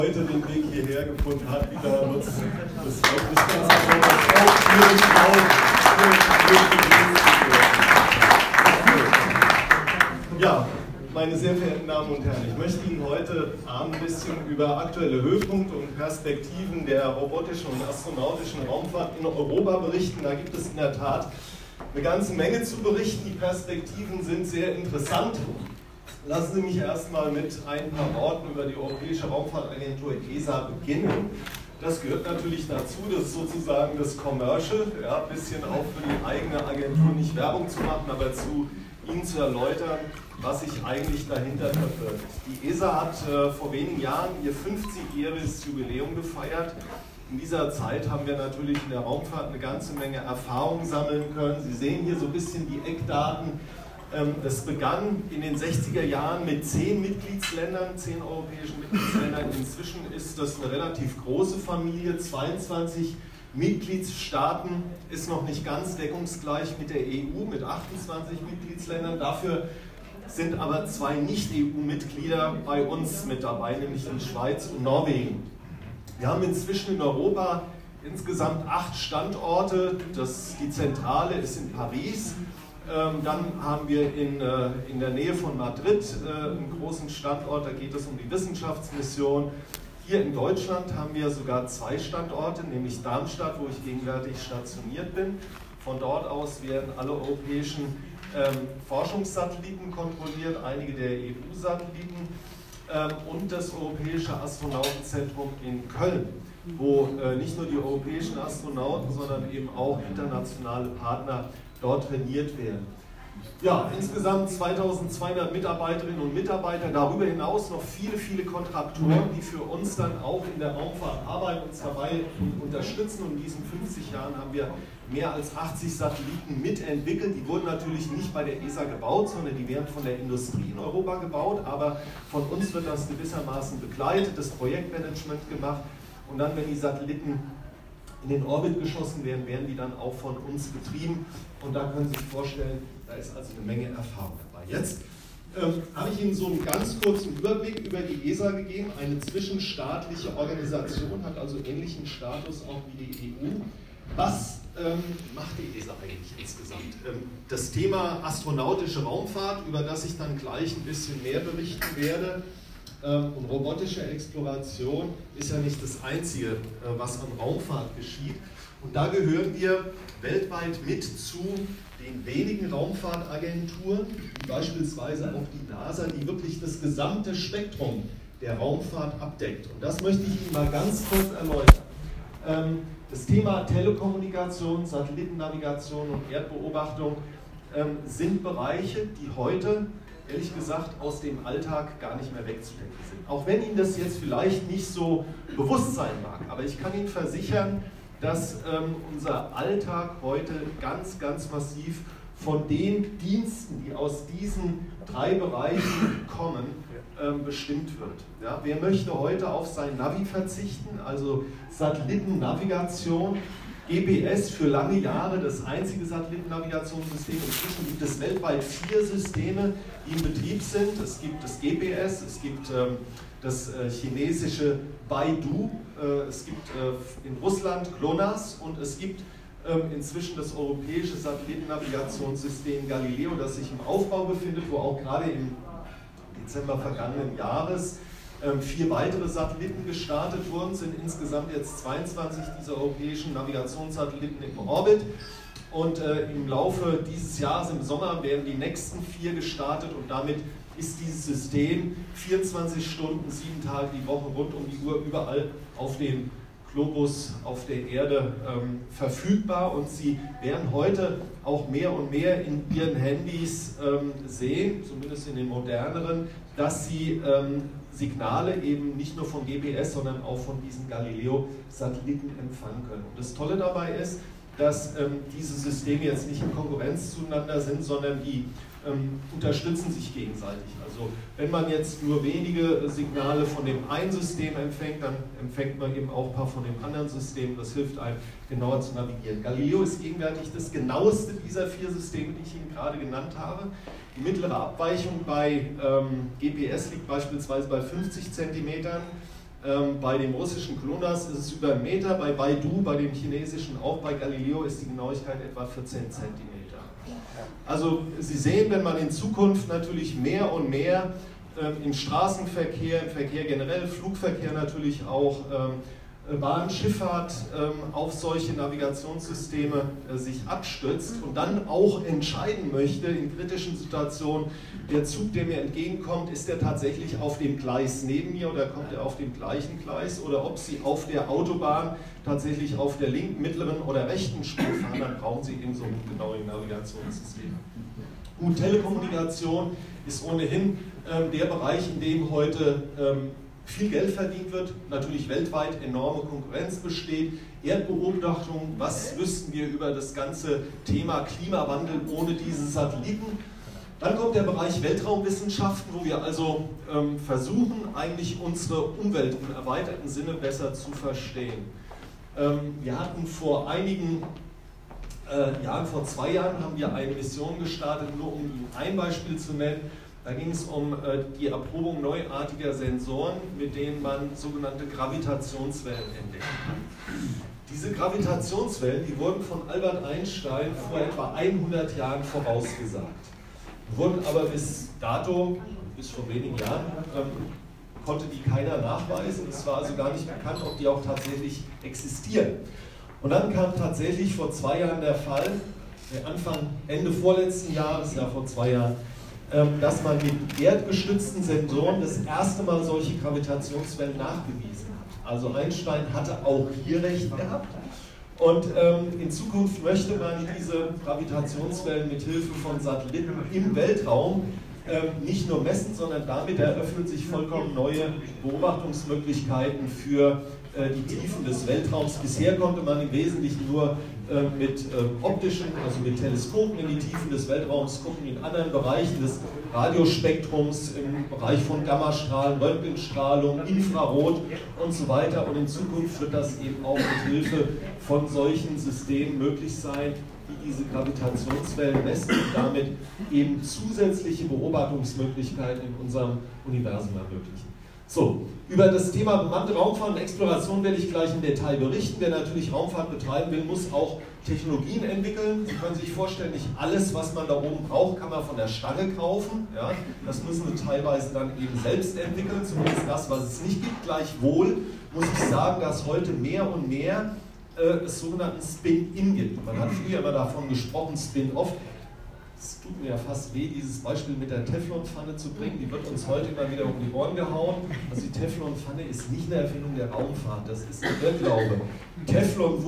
Heute den Weg hierher gefunden hat, wieder nutzen. Das freut mich ganz besonders auch für die Frau. Ja, meine sehr verehrten Damen und Herren, ich möchte Ihnen heute Abend ein bisschen über aktuelle Höhepunkte und Perspektiven der robotischen und astronautischen Raumfahrt in Europa berichten. Da gibt es in der Tat eine ganze Menge zu berichten. Die Perspektiven sind sehr interessant. Lassen Sie mich erstmal mit ein paar Worten über die Europäische Raumfahrtagentur ESA beginnen. Das gehört natürlich dazu, das ist sozusagen das Commercial, ja, ein bisschen auch für die eigene Agentur nicht Werbung zu machen, aber zu Ihnen zu erläutern, was sich eigentlich dahinter verbirgt. Die ESA hat vor wenigen Jahren ihr 50-jähriges Jubiläum gefeiert. In dieser Zeit haben wir natürlich in der Raumfahrt eine ganze Menge Erfahrung sammeln können. Sie sehen hier so ein bisschen die Eckdaten. Das begann in den 60er Jahren mit 10 Mitgliedsländern, 10 europäischen Mitgliedsländern. Inzwischen ist das eine relativ große Familie, 22 Mitgliedstaaten, ist noch nicht ganz deckungsgleich mit der EU, mit 28 Mitgliedsländern. Dafür sind aber 2 Nicht-EU-Mitglieder bei uns mit dabei, nämlich die Schweiz und Norwegen. Wir haben inzwischen in Europa insgesamt 8 Standorte. Die Zentrale ist in Paris. Dann haben wir in der Nähe von Madrid einen großen Standort, da geht es um die Wissenschaftsmission. Hier in Deutschland haben wir sogar 2 Standorte, nämlich Darmstadt, wo ich gegenwärtig stationiert bin. Von dort aus werden alle europäischen Forschungssatelliten kontrolliert, einige der EU-Satelliten und das Europäische Astronautenzentrum in Köln, wo nicht nur die europäischen Astronauten, sondern eben auch internationale Partner dort trainiert werden. Ja, insgesamt 2200 Mitarbeiterinnen und Mitarbeiter, darüber hinaus noch viele, viele Kontraktoren, die für uns dann auch in der Raumfahrt arbeiten, uns dabei unterstützen. Und in diesen 50 Jahren haben wir mehr als 80 Satelliten mitentwickelt. Die wurden natürlich nicht bei der ESA gebaut, sondern die werden von der Industrie in Europa gebaut. Aber von uns wird das gewissermaßen begleitet, das Projektmanagement gemacht. Und dann, wenn die Satelliten in den Orbit geschossen werden, werden die dann auch von uns betrieben. Und da können Sie sich vorstellen, da ist also eine Menge Erfahrung dabei. Jetzt habe ich Ihnen so einen ganz kurzen Überblick über die ESA gegeben. Eine zwischenstaatliche Organisation, hat also ähnlichen Status auch wie die EU. Was macht die ESA eigentlich insgesamt? Das Thema astronautische Raumfahrt, über das ich dann gleich ein bisschen mehr berichten werde, und robotische Exploration ist ja nicht das Einzige, was an Raumfahrt geschieht. Und da gehören wir weltweit mit zu den wenigen Raumfahrtagenturen, wie beispielsweise auch die NASA, die wirklich das gesamte Spektrum der Raumfahrt abdeckt. Und das möchte ich Ihnen mal ganz kurz erläutern. Das Thema Telekommunikation, Satellitennavigation und Erdbeobachtung sind Bereiche, die heute ehrlich gesagt aus dem Alltag gar nicht mehr wegzudenken sind. Auch wenn Ihnen das jetzt vielleicht nicht so bewusst sein mag, aber ich kann Ihnen versichern, dass unser Alltag heute ganz, ganz massiv von den Diensten, die aus diesen 3 Bereichen kommen, bestimmt wird. Ja, wer möchte heute auf sein Navi verzichten, also Satellitennavigation, GPS für lange Jahre das einzige Satellitennavigationssystem. Inzwischen gibt es weltweit 4 Systeme, die in Betrieb sind. Es gibt das GPS, es gibt das chinesische Baidu, es gibt in Russland GLONASS und es gibt inzwischen das europäische Satellitennavigationssystem Galileo, das sich im Aufbau befindet, wo auch gerade im Dezember vergangenen Jahres 4 weitere Satelliten gestartet wurden, sind insgesamt jetzt 22 dieser europäischen Navigationssatelliten im Orbit. Und im Laufe dieses Jahres, im Sommer, werden die nächsten 4 gestartet und damit ist dieses System 24 Stunden, 7 Tage die Woche, rund um die Uhr, überall auf dem Globus, auf der Erde verfügbar. Und Sie werden heute auch mehr und mehr in Ihren Handys sehen, zumindest in den moderneren, dass Sie Signale eben nicht nur von GPS, sondern auch von diesen Galileo-Satelliten empfangen können. Und das Tolle dabei ist, dass diese Systeme jetzt nicht in Konkurrenz zueinander sind, sondern die unterstützen sich gegenseitig. Also wenn man jetzt nur wenige Signale von dem einen System empfängt, dann empfängt man eben auch ein paar von dem anderen System. Das hilft einem, genauer zu navigieren. Galileo ist gegenwärtig das genaueste dieser 4 Systeme, die ich Ihnen gerade genannt habe. Die mittlere Abweichung bei GPS liegt beispielsweise bei 50 cm. Bei dem russischen GLONASS ist es über 1 Meter, bei Baidu, bei dem chinesischen auch, bei Galileo ist die Genauigkeit etwa 14 Zentimeter. Also Sie sehen, wenn man in Zukunft natürlich mehr und mehr im Straßenverkehr, im Verkehr generell, Flugverkehr natürlich auch, Bahn, Schifffahrt auf solche Navigationssysteme sich abstützt und dann auch entscheiden möchte in kritischen Situationen, der Zug, der mir entgegenkommt, ist der tatsächlich auf dem Gleis neben mir oder kommt er auf dem gleichen Gleis, oder ob Sie auf der Autobahn tatsächlich auf der linken, mittleren oder rechten Spur fahren, dann brauchen Sie eben so ein genaues Navigationssystem. Gut, Telekommunikation ist ohnehin der Bereich, in dem heute viel Geld verdient wird, natürlich weltweit enorme Konkurrenz besteht. Erdbeobachtung, was wüssten wir über das ganze Thema Klimawandel ohne diese Satelliten? Dann kommt der Bereich Weltraumwissenschaften, wo wir also versuchen, eigentlich unsere Umwelt im erweiterten Sinne besser zu verstehen. Wir hatten vor einigen Jahren, vor 2 Jahren, haben wir eine Mission gestartet, nur um Ihnen ein Beispiel zu nennen. Da ging es um die Erprobung neuartiger Sensoren, mit denen man sogenannte Gravitationswellen entdecken kann. Diese Gravitationswellen, die wurden von Albert Einstein vor etwa 100 Jahren vorausgesagt, wurden aber bis dato, bis vor wenigen Jahren, konnte die keiner nachweisen. Es war also gar nicht bekannt, ob die auch tatsächlich existieren. Und dann kam tatsächlich vor 2 Jahren der Fall, Ende vorletzten Jahres, ja vor 2 Jahren, dass man mit erdgestützten Sensoren das erste Mal solche Gravitationswellen nachgewiesen hat. Also Einstein hatte auch hier recht gehabt. Und in Zukunft möchte man diese Gravitationswellen mit Hilfe von Satelliten im Weltraum nicht nur messen, sondern damit eröffnen sich vollkommen neue Beobachtungsmöglichkeiten für die Tiefen des Weltraums. Bisher konnte man im Wesentlichen nur mit optischen, also mit Teleskopen in die Tiefen des Weltraums gucken, in anderen Bereichen des Radiospektrums, im Bereich von Gammastrahlen, Röntgenstrahlung, Infrarot und so weiter. Und in Zukunft wird das eben auch mit Hilfe von solchen Systemen möglich sein, die diese Gravitationswellen messen und damit eben zusätzliche Beobachtungsmöglichkeiten in unserem Universum ermöglichen. So, über das Thema bemannte Raumfahrt und Exploration werde ich gleich im Detail berichten. Wer natürlich Raumfahrt betreiben will, muss auch Technologien entwickeln. Sie können sich vorstellen, nicht alles, was man da oben braucht, kann man von der Stange kaufen. Ja, das müssen Sie teilweise dann eben selbst entwickeln, zumindest das, was es nicht gibt. Gleichwohl muss ich sagen, dass heute mehr und mehr es sogenannten Spin-In gibt. Man hat früher immer davon gesprochen, Spin-Off. Es tut mir ja fast weh, dieses Beispiel mit der Teflonpfanne zu bringen. Die wird uns heute immer wieder um die Ohren gehauen. Also die Teflonpfanne ist nicht eine Erfindung der Raumfahrt, das ist ein Irrglaube. Teflon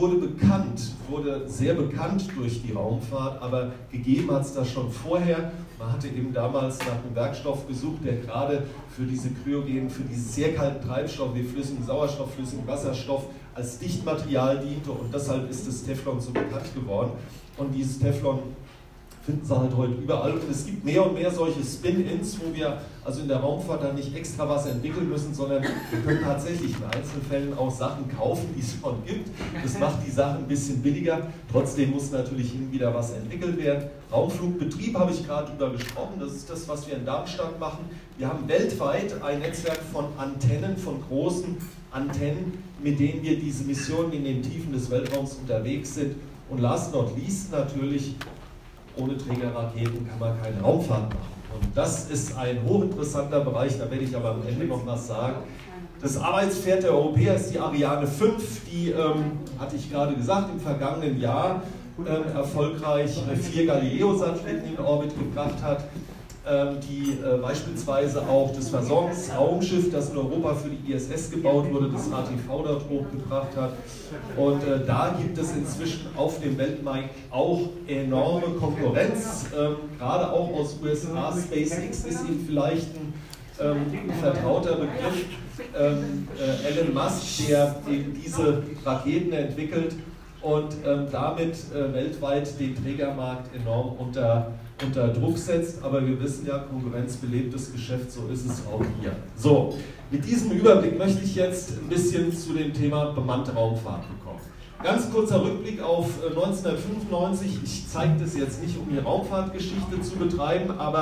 wurde sehr bekannt durch die Raumfahrt, aber gegeben hat es das schon vorher. Man hatte eben damals nach einem Werkstoff gesucht, der gerade für diese kryogenen, für diese sehr kalten Treibstoffe wie flüssigen Sauerstoff, flüssigen Wasserstoff als Dichtmaterial diente, und deshalb ist das Teflon so bekannt geworden. Und dieses Teflon finden Sie halt heute überall. Und es gibt mehr und mehr solche Spin-Ins, wo wir also in der Raumfahrt dann nicht extra was entwickeln müssen, sondern wir können tatsächlich in Einzelfällen auch Sachen kaufen, die es schon gibt. Das macht die Sache ein bisschen billiger. Trotzdem muss natürlich hin und wieder was entwickelt werden. Raumflugbetrieb habe ich gerade drüber gesprochen. Das ist das, was wir in Darmstadt machen. Wir haben weltweit ein Netzwerk von Antennen, von großen Antennen, mit denen wir diese Missionen in den Tiefen des Weltraums unterwegs sind. Und last not least natürlich, ohne Trägerraketen kann man keine Raumfahrt machen. Und das ist ein hochinteressanter Bereich, da werde ich aber am Ende noch was sagen. Das Arbeitspferd der Europäer ist die Ariane 5, die, hatte ich gerade gesagt, im vergangenen Jahr erfolgreich 4 Galileo-Satelliten in Orbit gebracht hat, die beispielsweise auch das Versorgungsraumschiff, das in Europa für die ISS gebaut wurde, das ATV dort hochgebracht hat. Und da gibt es inzwischen auf dem Weltmarkt auch enorme Konkurrenz, gerade auch aus USA. SpaceX ist Ihnen vielleicht ein vertrauter Begriff. Elon Musk, der eben diese Raketen entwickelt und damit weltweit den Trägermarkt enorm unter Druck setzt, aber wir wissen ja, Konkurrenz belebtes Geschäft, so ist es auch hier. So, mit diesem Überblick möchte ich jetzt ein bisschen zu dem Thema bemannte Raumfahrt bekommen. Ganz kurzer Rückblick auf 1995, ich zeige das jetzt nicht, um hier Raumfahrtgeschichte zu betreiben, aber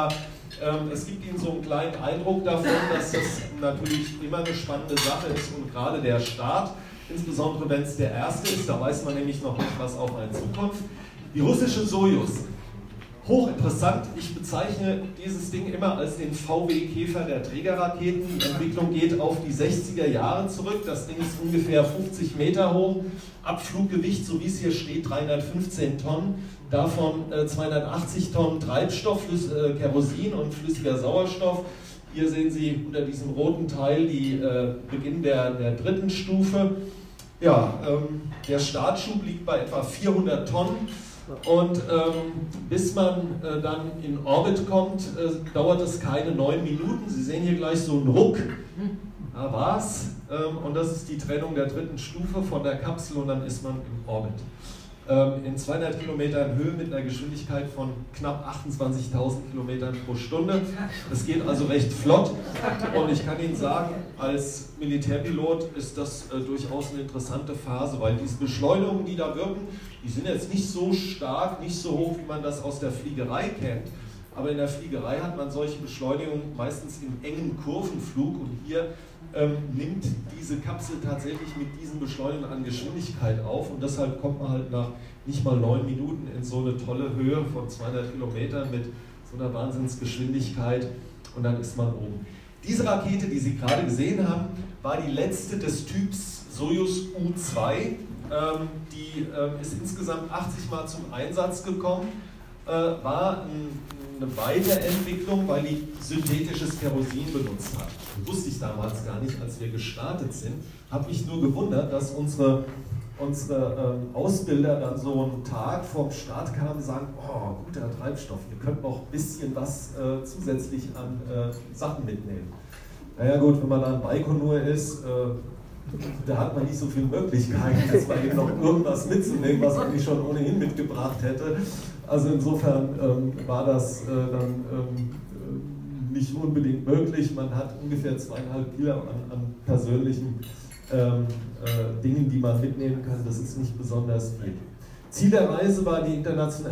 Es gibt Ihnen so einen kleinen Eindruck davon, dass das natürlich immer eine spannende Sache ist und gerade der Start, insbesondere wenn es der erste ist, da weiß man nämlich noch nicht, was auf einen zukommt. Die russische Sojus, hochinteressant, ich bezeichne dieses Ding immer als den VW-Käfer der Trägerraketen. Die Entwicklung geht auf die 60er Jahre zurück, das Ding ist ungefähr 50 Meter hoch, Abfluggewicht, so wie es hier steht, 315 Tonnen, davon 280 Tonnen Treibstoff, Kerosin und flüssiger Sauerstoff. Hier sehen Sie unter diesem roten Teil die Beginn der dritten Stufe. Ja, der Startschub liegt bei etwa 400 Tonnen und bis man dann in Orbit kommt, dauert es keine 9 Minuten. Sie sehen hier gleich so einen Ruck, da war's, und das ist die Trennung der dritten Stufe von der Kapsel und dann ist man im Orbit. In 200 Kilometern Höhe mit einer Geschwindigkeit von knapp 28.000 Kilometern pro Stunde. Das geht also recht flott und ich kann Ihnen sagen, als Militärpilot ist das durchaus eine interessante Phase, weil diese Beschleunigungen, die da wirken, die sind jetzt nicht so stark, nicht so hoch, wie man das aus der Fliegerei kennt. Aber in der Fliegerei hat man solche Beschleunigungen meistens im engen Kurvenflug und hier nimmt diese Kapsel tatsächlich mit diesen Beschleunigungen an Geschwindigkeit auf und deshalb kommt man halt nach nicht mal 9 Minuten in so eine tolle Höhe von 200 Kilometern mit so einer Wahnsinnsgeschwindigkeit und dann ist man oben. Diese Rakete, die Sie gerade gesehen haben, war die letzte des Typs Sojus U-2. Die ist insgesamt 80 Mal zum Einsatz gekommen, war eine Weiterentwicklung, weil die synthetisches Kerosin benutzt hat. Das wusste ich damals gar nicht, als wir gestartet sind. Habe mich nur gewundert, dass unsere Ausbilder dann so einen Tag vorm Start kamen und sagen, oh, guter Treibstoff, ihr könnt noch ein bisschen was zusätzlich an Sachen mitnehmen. Naja gut, wenn man da in Baikonur ist, da hat man nicht so viele Möglichkeiten, jetzt mal eben noch irgendwas mitzunehmen, was man nicht schon ohnehin mitgebracht hätte. Also insofern war das dann nicht unbedingt möglich. Man hat ungefähr 2,5 Kilo an persönlichen Dingen, die man mitnehmen kann. Das ist nicht besonders viel. Ziel der Reise war die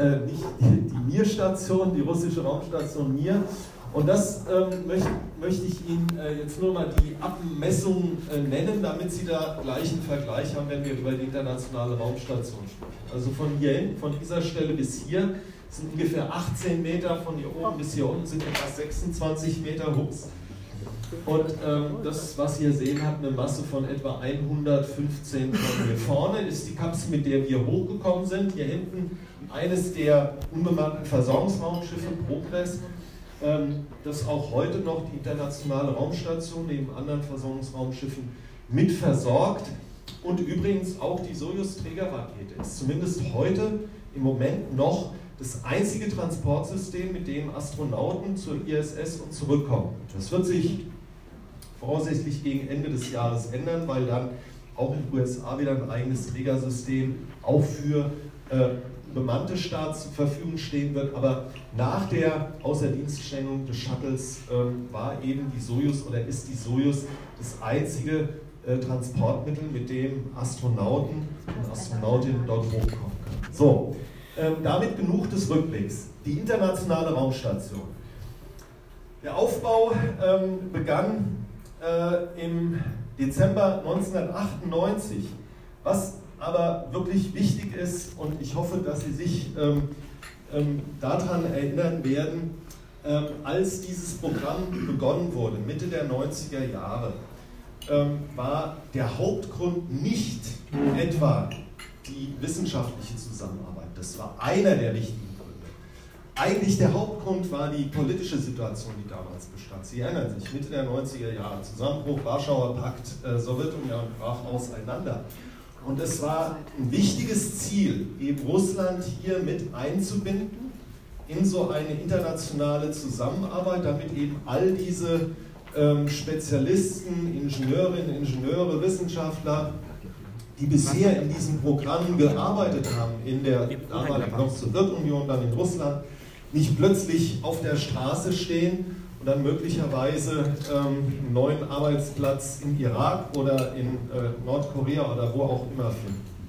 Mir-Station, die russische Raumstation Mir. Und das möchte ich Ihnen jetzt nur mal die Abmessungen nennen, damit Sie da gleich einen Vergleich haben, wenn wir über die internationale Raumstation sprechen. Also von hier hin, von dieser Stelle bis hier, sind ungefähr 18 Meter, von hier oben bis hier unten sind etwa 26 Meter Hups. Und das, was Sie hier sehen, hat eine Masse von etwa 115 Tonnen. Hier vorne ist die Kapsel, mit der wir hochgekommen sind. Hier hinten eines der unbemannten Versorgungsraumschiffe, Progress, das auch heute noch die internationale Raumstation neben anderen Versorgungsraumschiffen mit versorgt. Und übrigens auch die Sojus-Trägerrakete ist zumindest heute im Moment noch das einzige Transportsystem, mit dem Astronauten zur ISS und zurückkommen. Das wird sich voraussichtlich gegen Ende des Jahres ändern, weil dann auch in den USA wieder ein eigenes Trägersystem auch für bemannte Starts zur Verfügung stehen wird. Aber nach der Außerdienststellung des Shuttles war eben die Sojus oder ist die Sojus das einzige Transportmittel, mit dem Astronauten und Astronautinnen dort hochkommen können. So. Damit genug des Rückblicks. Die internationale Raumstation. Der Aufbau begann im Dezember 1998. Was aber wirklich wichtig ist, und ich hoffe, dass Sie sich daran erinnern werden, als dieses Programm begonnen wurde, Mitte der 90er Jahre, war der Hauptgrund nicht etwa die wissenschaftliche Zusammenarbeit. Das war einer der wichtigen Gründe. Eigentlich der Hauptgrund war die politische Situation, die damals bestand. Sie erinnern sich, Mitte der 90er Jahre, Zusammenbruch, Warschauer Pakt, Sowjetunion brach auseinander. Und es war ein wichtiges Ziel, eben Russland hier mit einzubinden in so eine internationale Zusammenarbeit, damit eben all diese Spezialisten, Ingenieurinnen, Ingenieure, Wissenschaftler, die bisher in diesen Programmen gearbeitet haben, in der damaligen noch Sowjetunion, dann in Russland, nicht plötzlich auf der Straße stehen und dann möglicherweise einen neuen Arbeitsplatz im Irak oder in Nordkorea oder wo auch immer finden.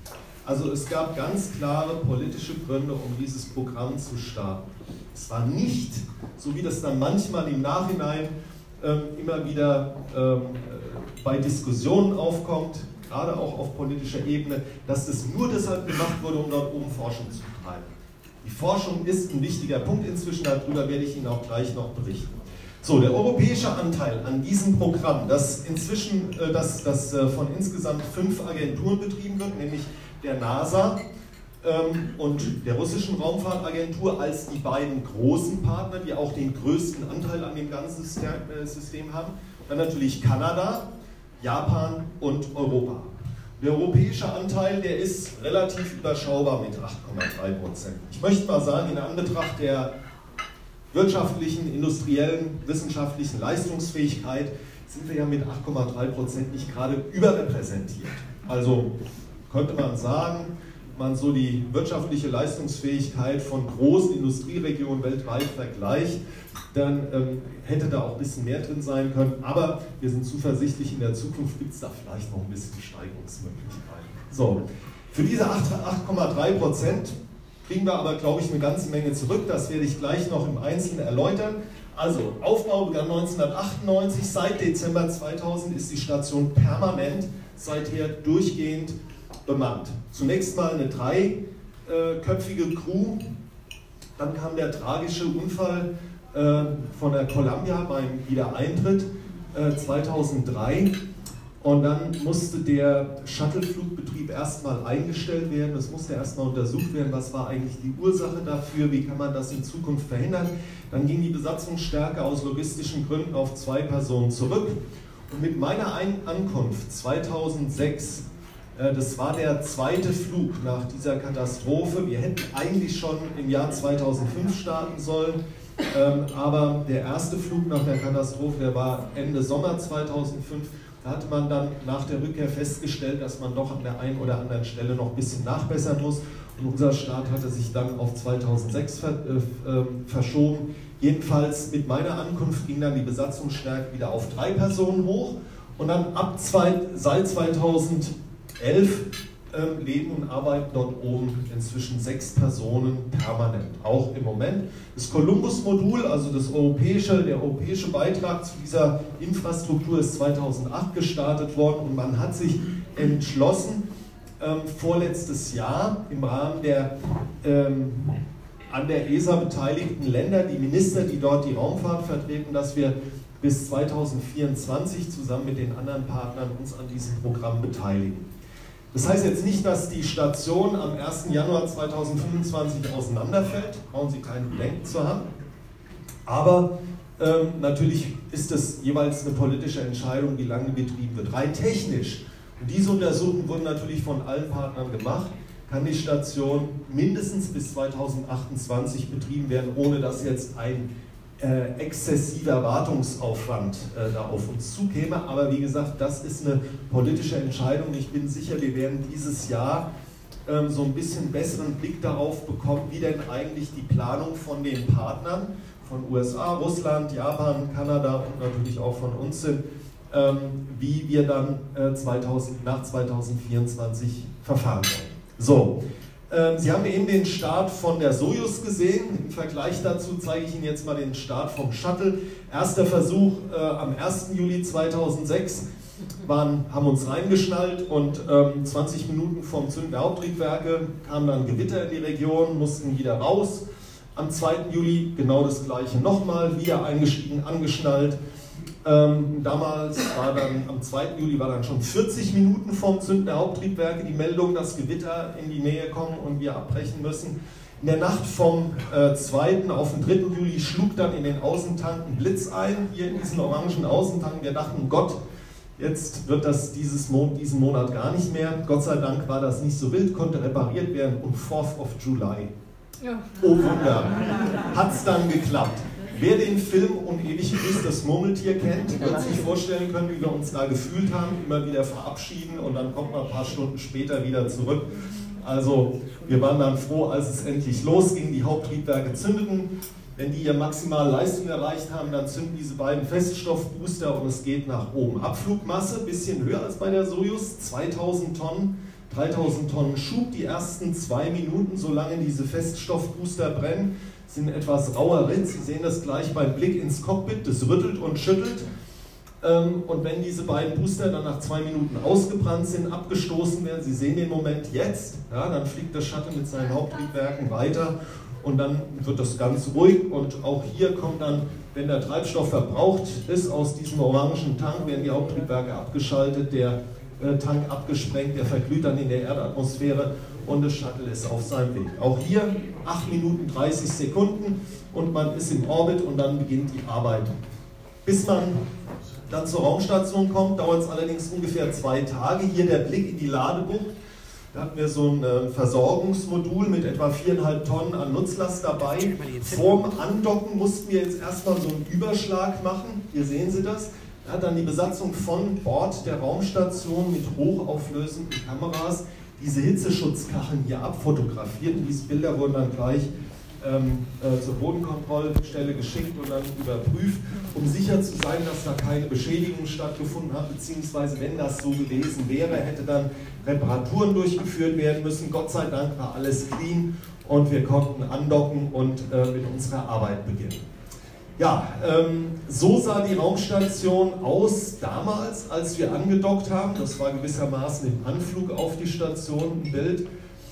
Also es gab ganz klare politische Gründe, um dieses Programm zu starten. Es war nicht, so wie das dann manchmal im Nachhinein immer wieder bei Diskussionen aufkommt, gerade auch auf politischer Ebene, dass das nur deshalb gemacht wurde, um dort oben Forschung zu betreiben. Die Forschung ist ein wichtiger Punkt inzwischen, darüber werde ich Ihnen auch gleich noch berichten. So, der europäische Anteil an diesem Programm, das inzwischen von insgesamt 5 Agenturen betrieben wird, nämlich der NASA und der russischen Raumfahrtagentur als die beiden großen Partner, die auch den größten Anteil an dem ganzen System haben. Dann natürlich Kanada, Japan und Europa. Der europäische Anteil, der ist relativ überschaubar mit 8,3%. Ich möchte mal sagen, in Anbetracht der wirtschaftlichen, industriellen, wissenschaftlichen Leistungsfähigkeit sind wir ja mit 8,3% nicht gerade überrepräsentiert. Also könnte man sagen, wenn man so die wirtschaftliche Leistungsfähigkeit von großen Industrieregionen weltweit vergleicht, dann hätte da auch ein bisschen mehr drin sein können. Aber wir sind zuversichtlich, in der Zukunft gibt es da vielleicht noch ein bisschen Steigerungsmöglichkeiten. So, für diese 8,3% kriegen wir aber, glaube ich, eine ganze Menge zurück. Das werde ich gleich noch im Einzelnen erläutern. Also, Aufbau begann 1998. Seit Dezember 2000 ist die Station permanent seither durchgehend bemannt. Zunächst mal eine 3-köpfige Crew. Dann kam der tragische Unfall von der Columbia beim Wiedereintritt 2003. Und dann musste der Shuttle-Flugbetrieb erstmal eingestellt werden. Es musste erstmal untersucht werden, was war eigentlich die Ursache dafür, wie kann man das in Zukunft verhindern. Dann ging die Besatzungsstärke aus logistischen Gründen auf 2 Personen zurück. Und mit meiner Ankunft 2006, das war der 2. Flug nach dieser Katastrophe. Wir hätten eigentlich schon im Jahr 2005 starten sollen, aber der erste Flug nach der Katastrophe, der war Ende Sommer 2005. Da hatte man dann nach der Rückkehr festgestellt, dass man doch an der einen oder anderen Stelle noch ein bisschen nachbessern muss. Und unser Start hatte sich dann auf 2006 verschoben. Jedenfalls mit meiner Ankunft ging dann die Besatzungsstärke wieder auf 3 Personen hoch. Und dann seit 2011 leben und arbeiten dort oben inzwischen 6 Personen permanent, auch im Moment. Das Columbus-Modul, also der europäische Beitrag zu dieser Infrastruktur ist 2008 gestartet worden und man hat sich entschlossen, vorletztes Jahr im Rahmen der an der ESA beteiligten Länder, die Minister, die dort die Raumfahrt vertreten, dass wir bis 2024 zusammen mit den anderen Partnern uns an diesem Programm beteiligen. Das heißt jetzt nicht, dass die Station am 1. Januar 2025 auseinanderfällt, brauchen Sie keine Bedenken zu haben. Aber natürlich ist es jeweils eine politische Entscheidung, wie lange betrieben wird. Rein technisch, und diese Untersuchungen wurden natürlich von allen Partnern gemacht, kann die Station mindestens bis 2028 betrieben werden, ohne dass jetzt ein exzessiver Wartungsaufwand da auf uns zukäme. Aber wie gesagt, das ist eine politische Entscheidung. Ich bin sicher, wir werden dieses Jahr so ein bisschen besseren Blick darauf bekommen, wie denn eigentlich die Planung von den Partnern, von USA, Russland, Japan, Kanada und natürlich auch von uns sind, wie wir dann nach 2024 verfahren wollen. So. Sie haben eben den Start von der Sojus gesehen. Im Vergleich dazu zeige ich Ihnen jetzt mal den Start vom Shuttle. Erster Versuch am 1. Juli 2006. Haben uns reingeschnallt und 20 Minuten vom Zünden der Haupttriebwerke kam dann Gewitter in die Region, mussten wieder raus. Am 2. Juli genau das gleiche nochmal, wieder eingestiegen, angeschnallt. Damals war dann, am 2. Juli war dann schon 40 Minuten vom Zünden der Haupttriebwerke die Meldung, dass Gewitter in die Nähe kommen und wir abbrechen müssen. In der Nacht vom 2. auf den 3. Juli schlug dann in den Außentank ein Blitz ein, hier in diesen orangen Außentank. Wir dachten, Gott, jetzt wird das diesen Monat gar nicht mehr. Gott sei Dank war das nicht so wild, konnte repariert werden und 4th of July. Ja. Oh Wunder, hat es dann geklappt. Wer den Film Unewig grüßt das Murmeltier kennt, wird sich vorstellen können, wie wir uns da gefühlt haben, immer wieder verabschieden und dann kommt man ein paar Stunden später wieder zurück. Also wir waren dann froh, als es endlich losging, die Haupttriebwerke zündeten. Wenn die ihre maximale Leistung erreicht haben, dann zünden diese beiden Feststoffbooster und es geht nach oben. Abflugmasse, ein bisschen höher als bei der Sojus, 2000 Tonnen 3000 Tonnen Schub. Die ersten 2 Minuten, solange diese Feststoffbooster brennen, sind etwas rauer Ritt. Sie sehen das gleich beim Blick ins Cockpit, das rüttelt und schüttelt. Und wenn diese beiden Booster dann nach 2 Minuten ausgebrannt sind, abgestoßen werden, Sie sehen den Moment jetzt, ja, dann fliegt das Shuttle mit seinen Haupttriebwerken weiter und dann wird das ganz ruhig und auch hier kommt dann, wenn der Treibstoff verbraucht ist, aus diesem orangen Tank werden die Haupttriebwerke abgeschaltet, der Tank abgesprengt, der verglüht dann in der Erdatmosphäre und das Shuttle ist auf seinem Weg. Auch hier 8 Minuten 30 Sekunden und man ist im Orbit und dann beginnt die Arbeit. Bis man dann zur Raumstation kommt, dauert es allerdings ungefähr 2 Tage. Hier der Blick in die Ladebucht. Da hatten wir so ein Versorgungsmodul mit etwa 4,5 Tonnen an Nutzlast dabei. Vorm Andocken mussten wir jetzt erstmal so einen Überschlag machen. Hier sehen Sie das. Da hat dann die Besatzung von Bord der Raumstation mit hochauflösenden Kameras diese Hitzeschutzkacheln hier abfotografiert. Und diese Bilder wurden dann gleich zur Bodenkontrollstelle geschickt und dann überprüft, um sicher zu sein, dass da keine Beschädigung stattgefunden hat, beziehungsweise wenn das so gewesen wäre, hätte dann Reparaturen durchgeführt werden müssen. Gott sei Dank war alles clean und wir konnten andocken und mit unserer Arbeit beginnen. Ja, so sah die Raumstation aus damals, als wir angedockt haben. Das war gewissermaßen im Anflug auf die Station ein Bild.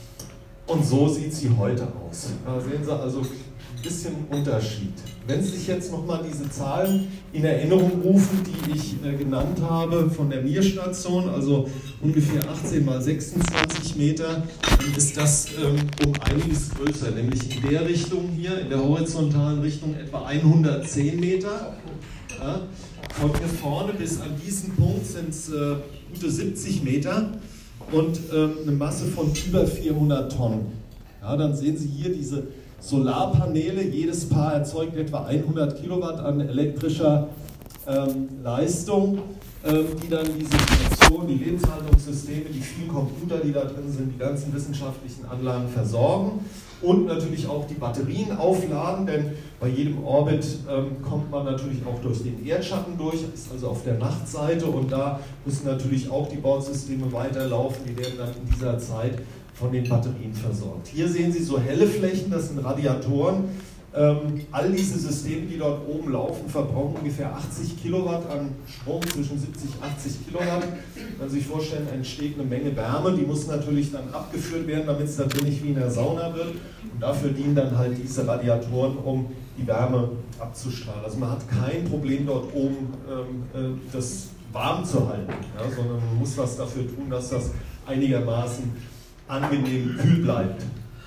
Und so sieht sie heute aus. Da sehen Sie also ein bisschen Unterschied. Wenn Sie sich jetzt nochmal diese Zahlen in Erinnerung rufen, die ich genannt habe von der Mir-Station, also ungefähr 18 mal 26 Meter, dann ist das um einiges größer, nämlich in der Richtung hier, in der horizontalen Richtung etwa 110 Meter. Ja, von hier vorne bis an diesen Punkt sind es gute 70 Meter. Und eine Masse von über 400 Tonnen. Ja, dann sehen Sie hier diese Solarpaneele. Jedes Paar erzeugt etwa 100 Kilowatt an elektrischer Leistung, die dann diese Station, die Lebenshaltungssysteme, die vielen Computer, die da drin sind, die ganzen wissenschaftlichen Anlagen versorgen und natürlich auch die Batterien aufladen, denn bei jedem Orbit kommt man natürlich auch durch den Erdschatten durch, ist also auf der Nachtseite und da müssen natürlich auch die Bordsysteme weiterlaufen, die werden dann in dieser Zeit von den Batterien versorgt. Hier sehen Sie so helle Flächen, das sind Radiatoren. All diese Systeme, die dort oben laufen, verbrauchen ungefähr 80 Kilowatt an Strom, zwischen 70 und 80 Kilowatt. Man kann sich vorstellen, entsteht eine Menge Wärme, die muss natürlich dann abgeführt werden, damit es da drin nicht wie in der Sauna wird. Und dafür dienen dann halt diese Radiatoren, um die Wärme abzustrahlen. Also man hat kein Problem dort oben, das warm zu halten, ja, sondern man muss was dafür tun, dass das einigermaßen angenehm kühl bleibt.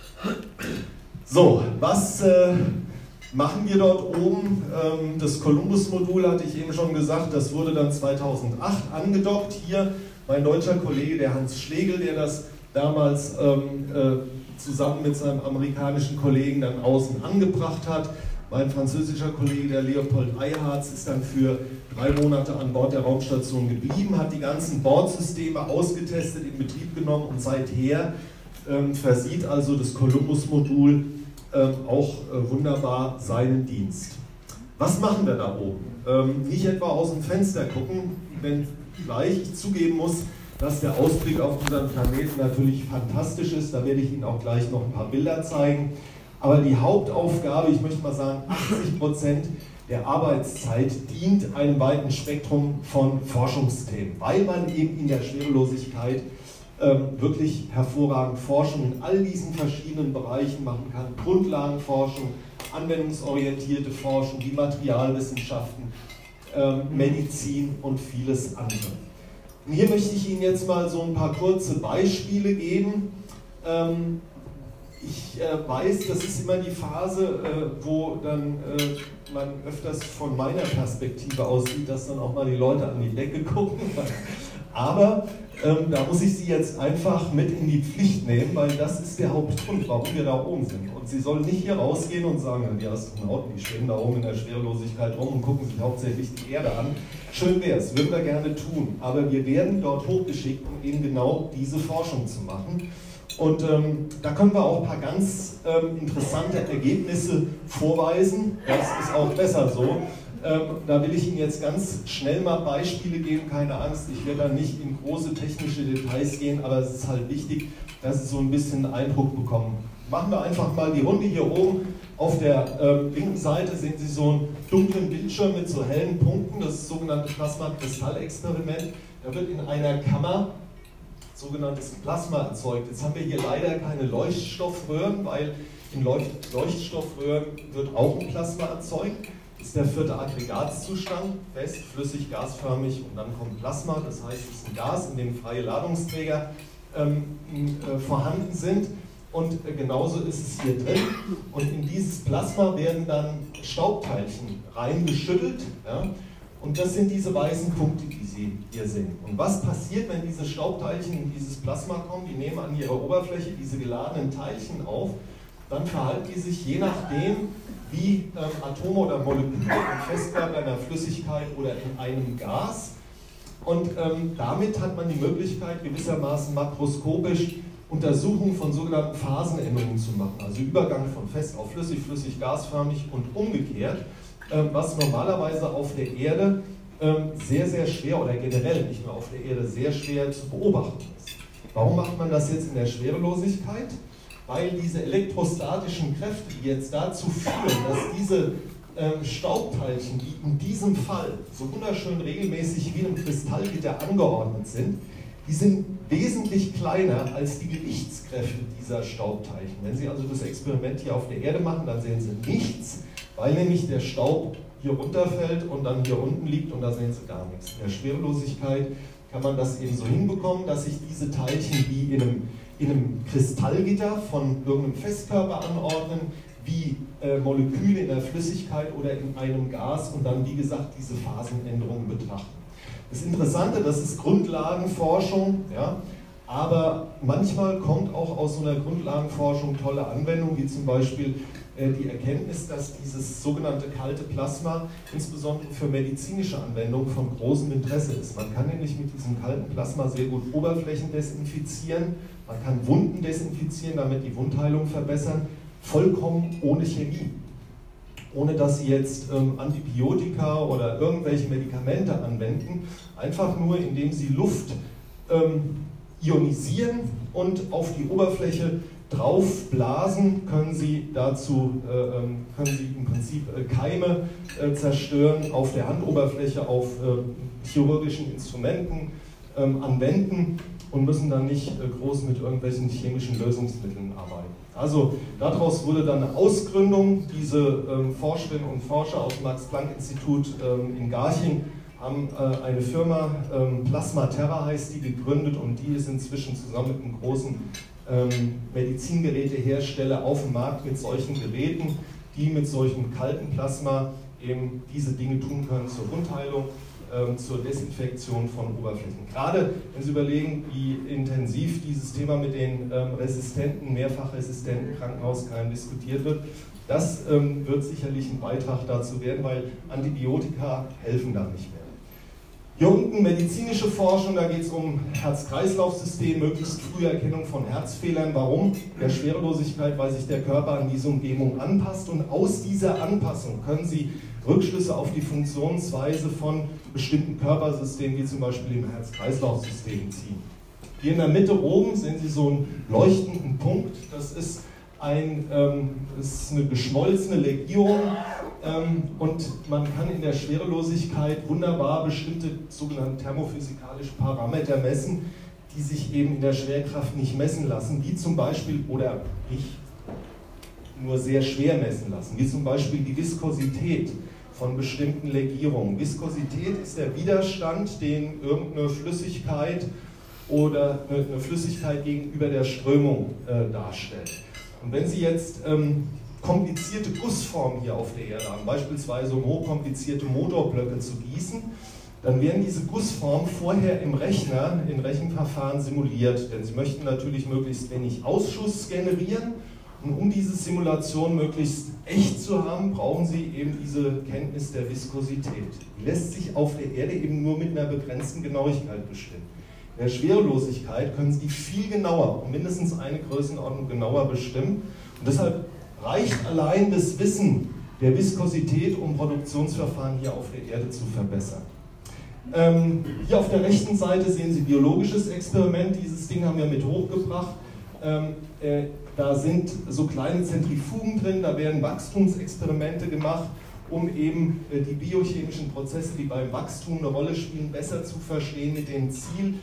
So, was machen wir dort oben? Das Columbus-Modul hatte ich eben schon gesagt, das wurde dann 2008 angedockt. Hier mein deutscher Kollege, der Hans Schlegel, der das damals zusammen mit seinem amerikanischen Kollegen dann außen angebracht hat. Mein französischer Kollege, der Leopold Eyharts, ist dann für 3 Monate an Bord der Raumstation geblieben, hat die ganzen Bordsysteme ausgetestet, in Betrieb genommen und seither versieht also das Columbus-Modul auch wunderbar seinen Dienst. Was machen wir da oben? Nicht etwa aus dem Fenster gucken, wenn gleich ich zugeben muss, dass der Ausblick auf unseren Planeten natürlich fantastisch ist. Da werde ich Ihnen auch gleich noch ein paar Bilder zeigen. Aber die Hauptaufgabe, ich möchte mal sagen, 80% der Arbeitszeit dient einem weiten Spektrum von Forschungsthemen, weil man eben in der Schwerelosigkeit wirklich hervorragend Forschung in all diesen verschiedenen Bereichen machen kann. Grundlagenforschung, anwendungsorientierte Forschung, die Materialwissenschaften, Medizin und vieles andere. Und hier möchte ich Ihnen jetzt mal so ein paar kurze Beispiele geben. Ich weiß, das ist immer die Phase, wo dann man öfters von meiner Perspektive aussieht, dass dann auch mal die Leute an die Decke gucken. Aber da muss ich Sie jetzt einfach mit in die Pflicht nehmen, weil das ist der Hauptgrund, warum wir da oben sind. Und Sie sollen nicht hier rausgehen und sagen, die Astronauten, die schweben da oben in der Schwerelosigkeit rum und gucken sich hauptsächlich die Erde an. Schön wäre es, würden wir gerne tun. Aber wir werden dort hochgeschickt, um eben genau diese Forschung zu machen. Und da können wir auch ein paar ganz interessante Ergebnisse vorweisen. Das ist auch besser so. Da will ich Ihnen jetzt ganz schnell mal Beispiele geben, keine Angst, ich werde da nicht in große technische Details gehen, aber es ist halt wichtig, dass Sie so ein bisschen einen Eindruck bekommen. Machen wir einfach mal die Runde hier oben. Auf der linken Seite sehen Sie so einen dunklen Bildschirm mit so hellen Punkten, das ist das sogenannte Plasma-Kristall-Experiment. Da wird in einer Kammer sogenanntes Plasma erzeugt. Jetzt haben wir hier leider keine Leuchtstoffröhren, weil in Leuchtstoffröhren wird auch ein Plasma erzeugt. Das ist der 4. Aggregatzustand, fest, flüssig, gasförmig und dann kommt Plasma. Das heißt, es ist ein Gas, in dem freie Ladungsträger vorhanden sind. Und genauso ist es hier drin. Und in dieses Plasma werden dann Staubteilchen reingeschüttelt. Ja? Und das sind diese weißen Punkte, die Sie hier sehen. Und was passiert, wenn diese Staubteilchen in dieses Plasma kommen? Die nehmen an ihrer Oberfläche diese geladenen Teilchen auf. Dann verhalten die sich je nachdem, wie Atome oder Moleküle im Festkörper einer Flüssigkeit oder in einem Gas. Und damit hat man die Möglichkeit, gewissermaßen makroskopisch Untersuchungen von sogenannten Phasenänderungen zu machen. Also Übergang von fest auf flüssig, flüssig, gasförmig und umgekehrt, was normalerweise auf der Erde sehr, sehr schwer oder generell nicht nur auf der Erde sehr schwer zu beobachten ist. Warum macht man das jetzt in der Schwerelosigkeit? Weil diese elektrostatischen Kräfte, die jetzt dazu führen, dass diese Staubteilchen, die in diesem Fall so wunderschön regelmäßig wie in einem Kristallgitter angeordnet sind, die sind wesentlich kleiner als die Gewichtskräfte dieser Staubteilchen. Wenn Sie also das Experiment hier auf der Erde machen, dann sehen Sie nichts, weil nämlich der Staub hier runterfällt und dann hier unten liegt und da sehen Sie gar nichts. In der Schwerelosigkeit kann man das eben so hinbekommen, dass sich diese Teilchen wie in einem Kristallgitter von irgendeinem Festkörper anordnen, wie Moleküle in der Flüssigkeit oder in einem Gas und dann, wie gesagt, diese Phasenänderungen betrachten. Das Interessante, das ist Grundlagenforschung, ja, aber manchmal kommt auch aus so einer Grundlagenforschung tolle Anwendung, wie zum Beispiel die Erkenntnis, dass dieses sogenannte kalte Plasma insbesondere für medizinische Anwendungen von großem Interesse ist. Man kann nämlich mit diesem kalten Plasma sehr gut Oberflächen desinfizieren, man kann Wunden desinfizieren, damit die Wundheilung verbessern, vollkommen ohne Chemie. Ohne dass Sie jetzt Antibiotika oder irgendwelche Medikamente anwenden, einfach nur indem Sie Luft ionisieren und auf die Oberfläche drauf blasen, können Sie im Prinzip Keime zerstören, auf der Handoberfläche, auf chirurgischen Instrumenten anwenden und müssen dann nicht groß mit irgendwelchen chemischen Lösungsmitteln arbeiten. Also daraus wurde dann eine Ausgründung. Diese Forscherinnen und Forscher aus dem Max-Planck-Institut in Garching haben eine Firma, Plasma Terra heißt die, gegründet und die ist inzwischen zusammen mit einem großen Medizingerätehersteller auf dem Markt mit solchen Geräten, die mit solchem kalten Plasma eben diese Dinge tun können zur Wundheilung, zur Desinfektion von Oberflächen. Gerade wenn Sie überlegen, wie intensiv dieses Thema mit den mehrfach resistenten Krankenhauskeimen diskutiert wird, das wird sicherlich ein Beitrag dazu werden, weil Antibiotika helfen da nicht mehr. Hier unten medizinische Forschung, da geht es um Herz-Kreislauf-System, möglichst frühe Erkennung von Herzfehlern. Warum? Der Schwerelosigkeit, weil sich der Körper an diese Umgebung anpasst und aus dieser Anpassung können Sie Rückschlüsse auf die Funktionsweise von bestimmten Körpersystemen, wie zum Beispiel im Herz-Kreislauf-System ziehen. Hier in der Mitte oben sehen Sie so einen leuchtenden Punkt, das ist eine geschmolzene Legierung und man kann in der Schwerelosigkeit wunderbar bestimmte sogenannte thermophysikalische Parameter messen, die sich eben in der Schwerkraft nicht messen lassen, wie zum Beispiel, oder nicht nur sehr schwer messen lassen, wie zum Beispiel die Viskosität von bestimmten Legierungen. Viskosität ist der Widerstand, den irgendeine Flüssigkeit oder eine Flüssigkeit gegenüber der Strömung darstellt. Und wenn Sie jetzt komplizierte Gussformen hier auf der Erde haben, beispielsweise um hochkomplizierte Motorblöcke zu gießen, dann werden diese Gussformen vorher im Rechner, in Rechenverfahren simuliert. Denn Sie möchten natürlich möglichst wenig Ausschuss generieren. Und um diese Simulation möglichst echt zu haben, brauchen Sie eben diese Kenntnis der Viskosität. Die lässt sich auf der Erde eben nur mit einer begrenzten Genauigkeit bestimmen. In der Schwerelosigkeit können Sie die viel genauer, um mindestens eine Größenordnung genauer bestimmen. Und deshalb reicht allein das Wissen der Viskosität, um Produktionsverfahren hier auf der Erde zu verbessern. Hier auf der rechten Seite sehen Sie biologisches Experiment. Dieses Ding haben wir mit hochgebracht. Da sind so kleine Zentrifugen drin, da werden Wachstumsexperimente gemacht, um eben die biochemischen Prozesse, die beim Wachstum eine Rolle spielen, besser zu verstehen, mit dem Ziel,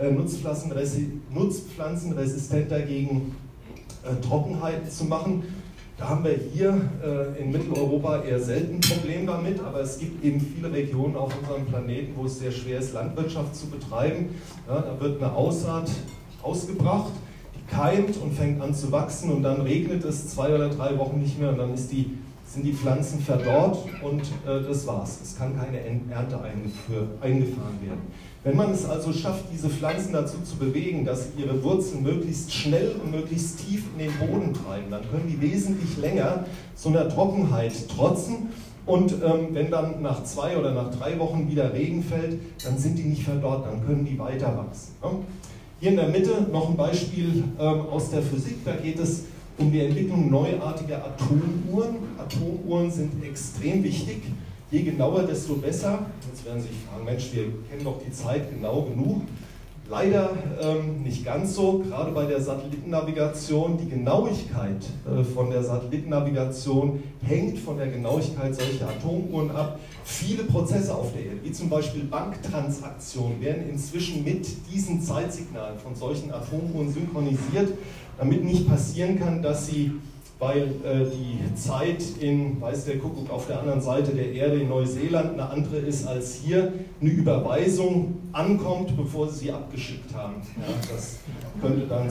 nutzpflanzenresistenter gegen Trockenheit zu machen. Da haben wir hier in Mitteleuropa eher selten ein Problem damit, aber es gibt eben viele Regionen auf unserem Planeten, wo es sehr schwer ist, Landwirtschaft zu betreiben. Ja, da wird eine Aussaat ausgebracht, die keimt und fängt an zu wachsen und dann regnet es 2 oder 3 Wochen nicht mehr und dann sind die Pflanzen verdorrt und das war's. Es kann keine Ernte eingefahren werden. Wenn man es also schafft, diese Pflanzen dazu zu bewegen, dass sie ihre Wurzeln möglichst schnell und möglichst tief in den Boden treiben, dann können die wesentlich länger so einer Trockenheit trotzen und wenn dann nach 2 oder nach 3 Wochen wieder Regen fällt, dann sind die nicht verdorrt, dann können die weiter wachsen. Ja? Hier in der Mitte noch ein Beispiel aus der Physik, da geht es um die Entwicklung neuartiger Atomuhren. Atomuhren sind extrem wichtig. Je genauer, desto besser. Jetzt werden Sie sich fragen, Mensch, wir kennen doch die Zeit genau genug. Leider nicht ganz so, gerade bei der Satellitennavigation. Die Genauigkeit von der Satellitennavigation hängt von der Genauigkeit solcher Atomuhren ab. Viele Prozesse auf der Erde, wie zum Beispiel Banktransaktionen, werden inzwischen mit diesen Zeitsignalen von solchen Atomuhren synchronisiert, damit nicht passieren kann, dass sie, weil die Zeit in, weiß der Kuckuck, auf der anderen Seite der Erde in Neuseeland eine andere ist als hier, eine Überweisung ankommt, bevor sie abgeschickt haben. Ja, das könnte dann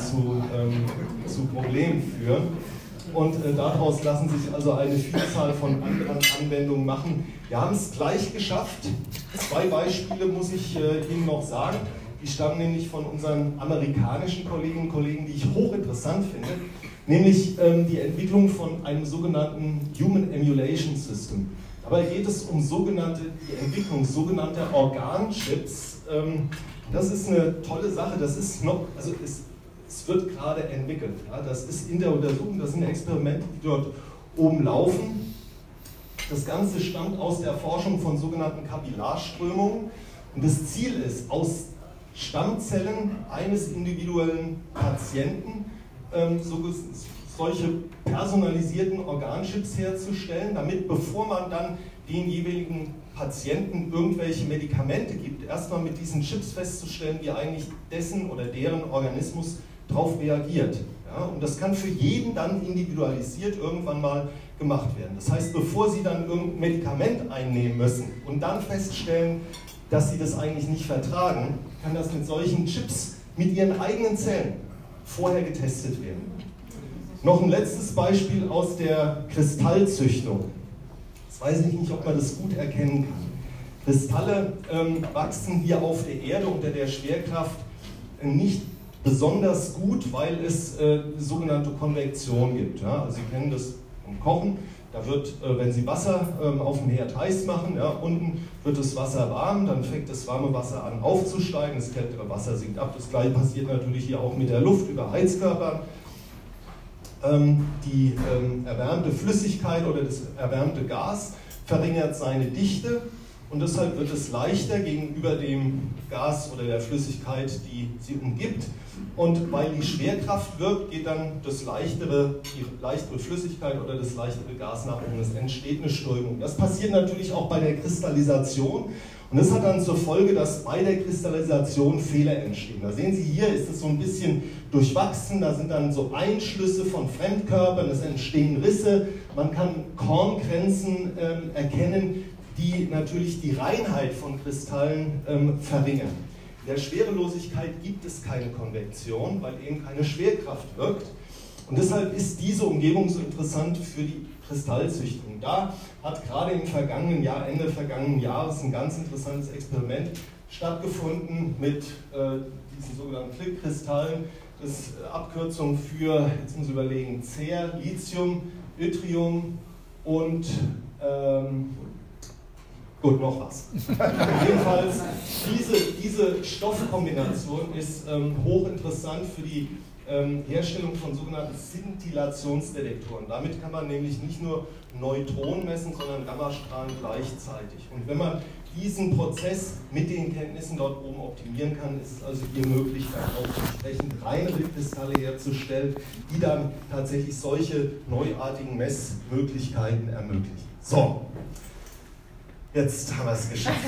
zu Problemen führen. Und daraus lassen sich also eine Vielzahl von anderen Anwendungen machen. Wir haben es gleich geschafft. 2 Beispiele muss ich Ihnen noch sagen. Die stammen nämlich von unseren amerikanischen Kolleginnen und Kollegen, die ich hochinteressant finde. Nämlich die Entwicklung von einem sogenannten Human Emulation System. Dabei geht es um die Entwicklung sogenannter Organchips. Das ist eine tolle Sache, das ist noch, also es wird gerade entwickelt. Ja, das ist in der Untersuchung, das sind Experimente, die dort oben laufen. Das Ganze stammt aus der Forschung von sogenannten Kapillarströmungen und das Ziel ist, aus Stammzellen eines individuellen Patienten solche personalisierten Organchips herzustellen, damit, bevor man dann den jeweiligen Patienten irgendwelche Medikamente gibt, erstmal mit diesen Chips festzustellen, wie eigentlich dessen oder deren Organismus darauf reagiert. Ja, und das kann für jeden dann individualisiert irgendwann mal gemacht werden. Das heißt, bevor Sie dann irgendein Medikament einnehmen müssen und dann feststellen, dass Sie das eigentlich nicht vertragen, kann das mit solchen Chips mit Ihren eigenen Zellen vorher getestet werden. Noch ein letztes Beispiel aus der Kristallzüchtung. Jetzt weiß ich nicht, ob man das gut erkennen kann. Kristalle wachsen hier auf der Erde unter der Schwerkraft nicht besonders gut, weil es sogenannte Konvektion gibt. Ja? Also Sie kennen das vom Kochen. Da wird, wenn Sie Wasser auf dem Herd heiß machen, ja, unten wird das Wasser warm, dann fängt das warme Wasser an aufzusteigen, das kältere Wasser sinkt ab. Das gleiche passiert natürlich hier auch mit der Luft über Heizkörpern. Die erwärmte Flüssigkeit oder das erwärmte Gas verringert seine Dichte und deshalb wird es leichter gegenüber dem Gas oder der Flüssigkeit, die sie umgibt. Und weil die Schwerkraft wirkt, geht dann die leichtere Flüssigkeit oder das leichtere Gas nach oben. Es entsteht eine Strömung. Das passiert natürlich auch bei der Kristallisation. Und das hat dann zur Folge, dass bei der Kristallisation Fehler entstehen. Da sehen Sie hier, ist es so ein bisschen durchwachsen, da sind dann so Einschlüsse von Fremdkörpern, es entstehen Risse, man kann Korngrenzen erkennen, die natürlich die Reinheit von Kristallen verringern. In der Schwerelosigkeit gibt es keine Konvektion, weil eben keine Schwerkraft wirkt. Und deshalb ist diese Umgebung so interessant für die Kristallzüchtung. Da hat gerade im vergangenen Jahr, Ende vergangenen Jahres, ein ganz interessantes Experiment stattgefunden mit diesen sogenannten Klickkristallen. Das ist Abkürzung für, jetzt muss ich überlegen, Cer, Lithium, Yttrium und Gut, noch was. Jedenfalls, diese Stoffkombination ist hochinteressant für die Herstellung von sogenannten Szintillationsdetektoren. Damit kann man nämlich nicht nur Neutronen messen, sondern Gammastrahlen gleichzeitig. Und wenn man diesen Prozess mit den Kenntnissen dort oben optimieren kann, ist es also hier möglich, dann auch entsprechend reinere Kristalle herzustellen, die dann tatsächlich solche neuartigen Messmöglichkeiten ermöglichen. So. Jetzt haben wir es geschafft.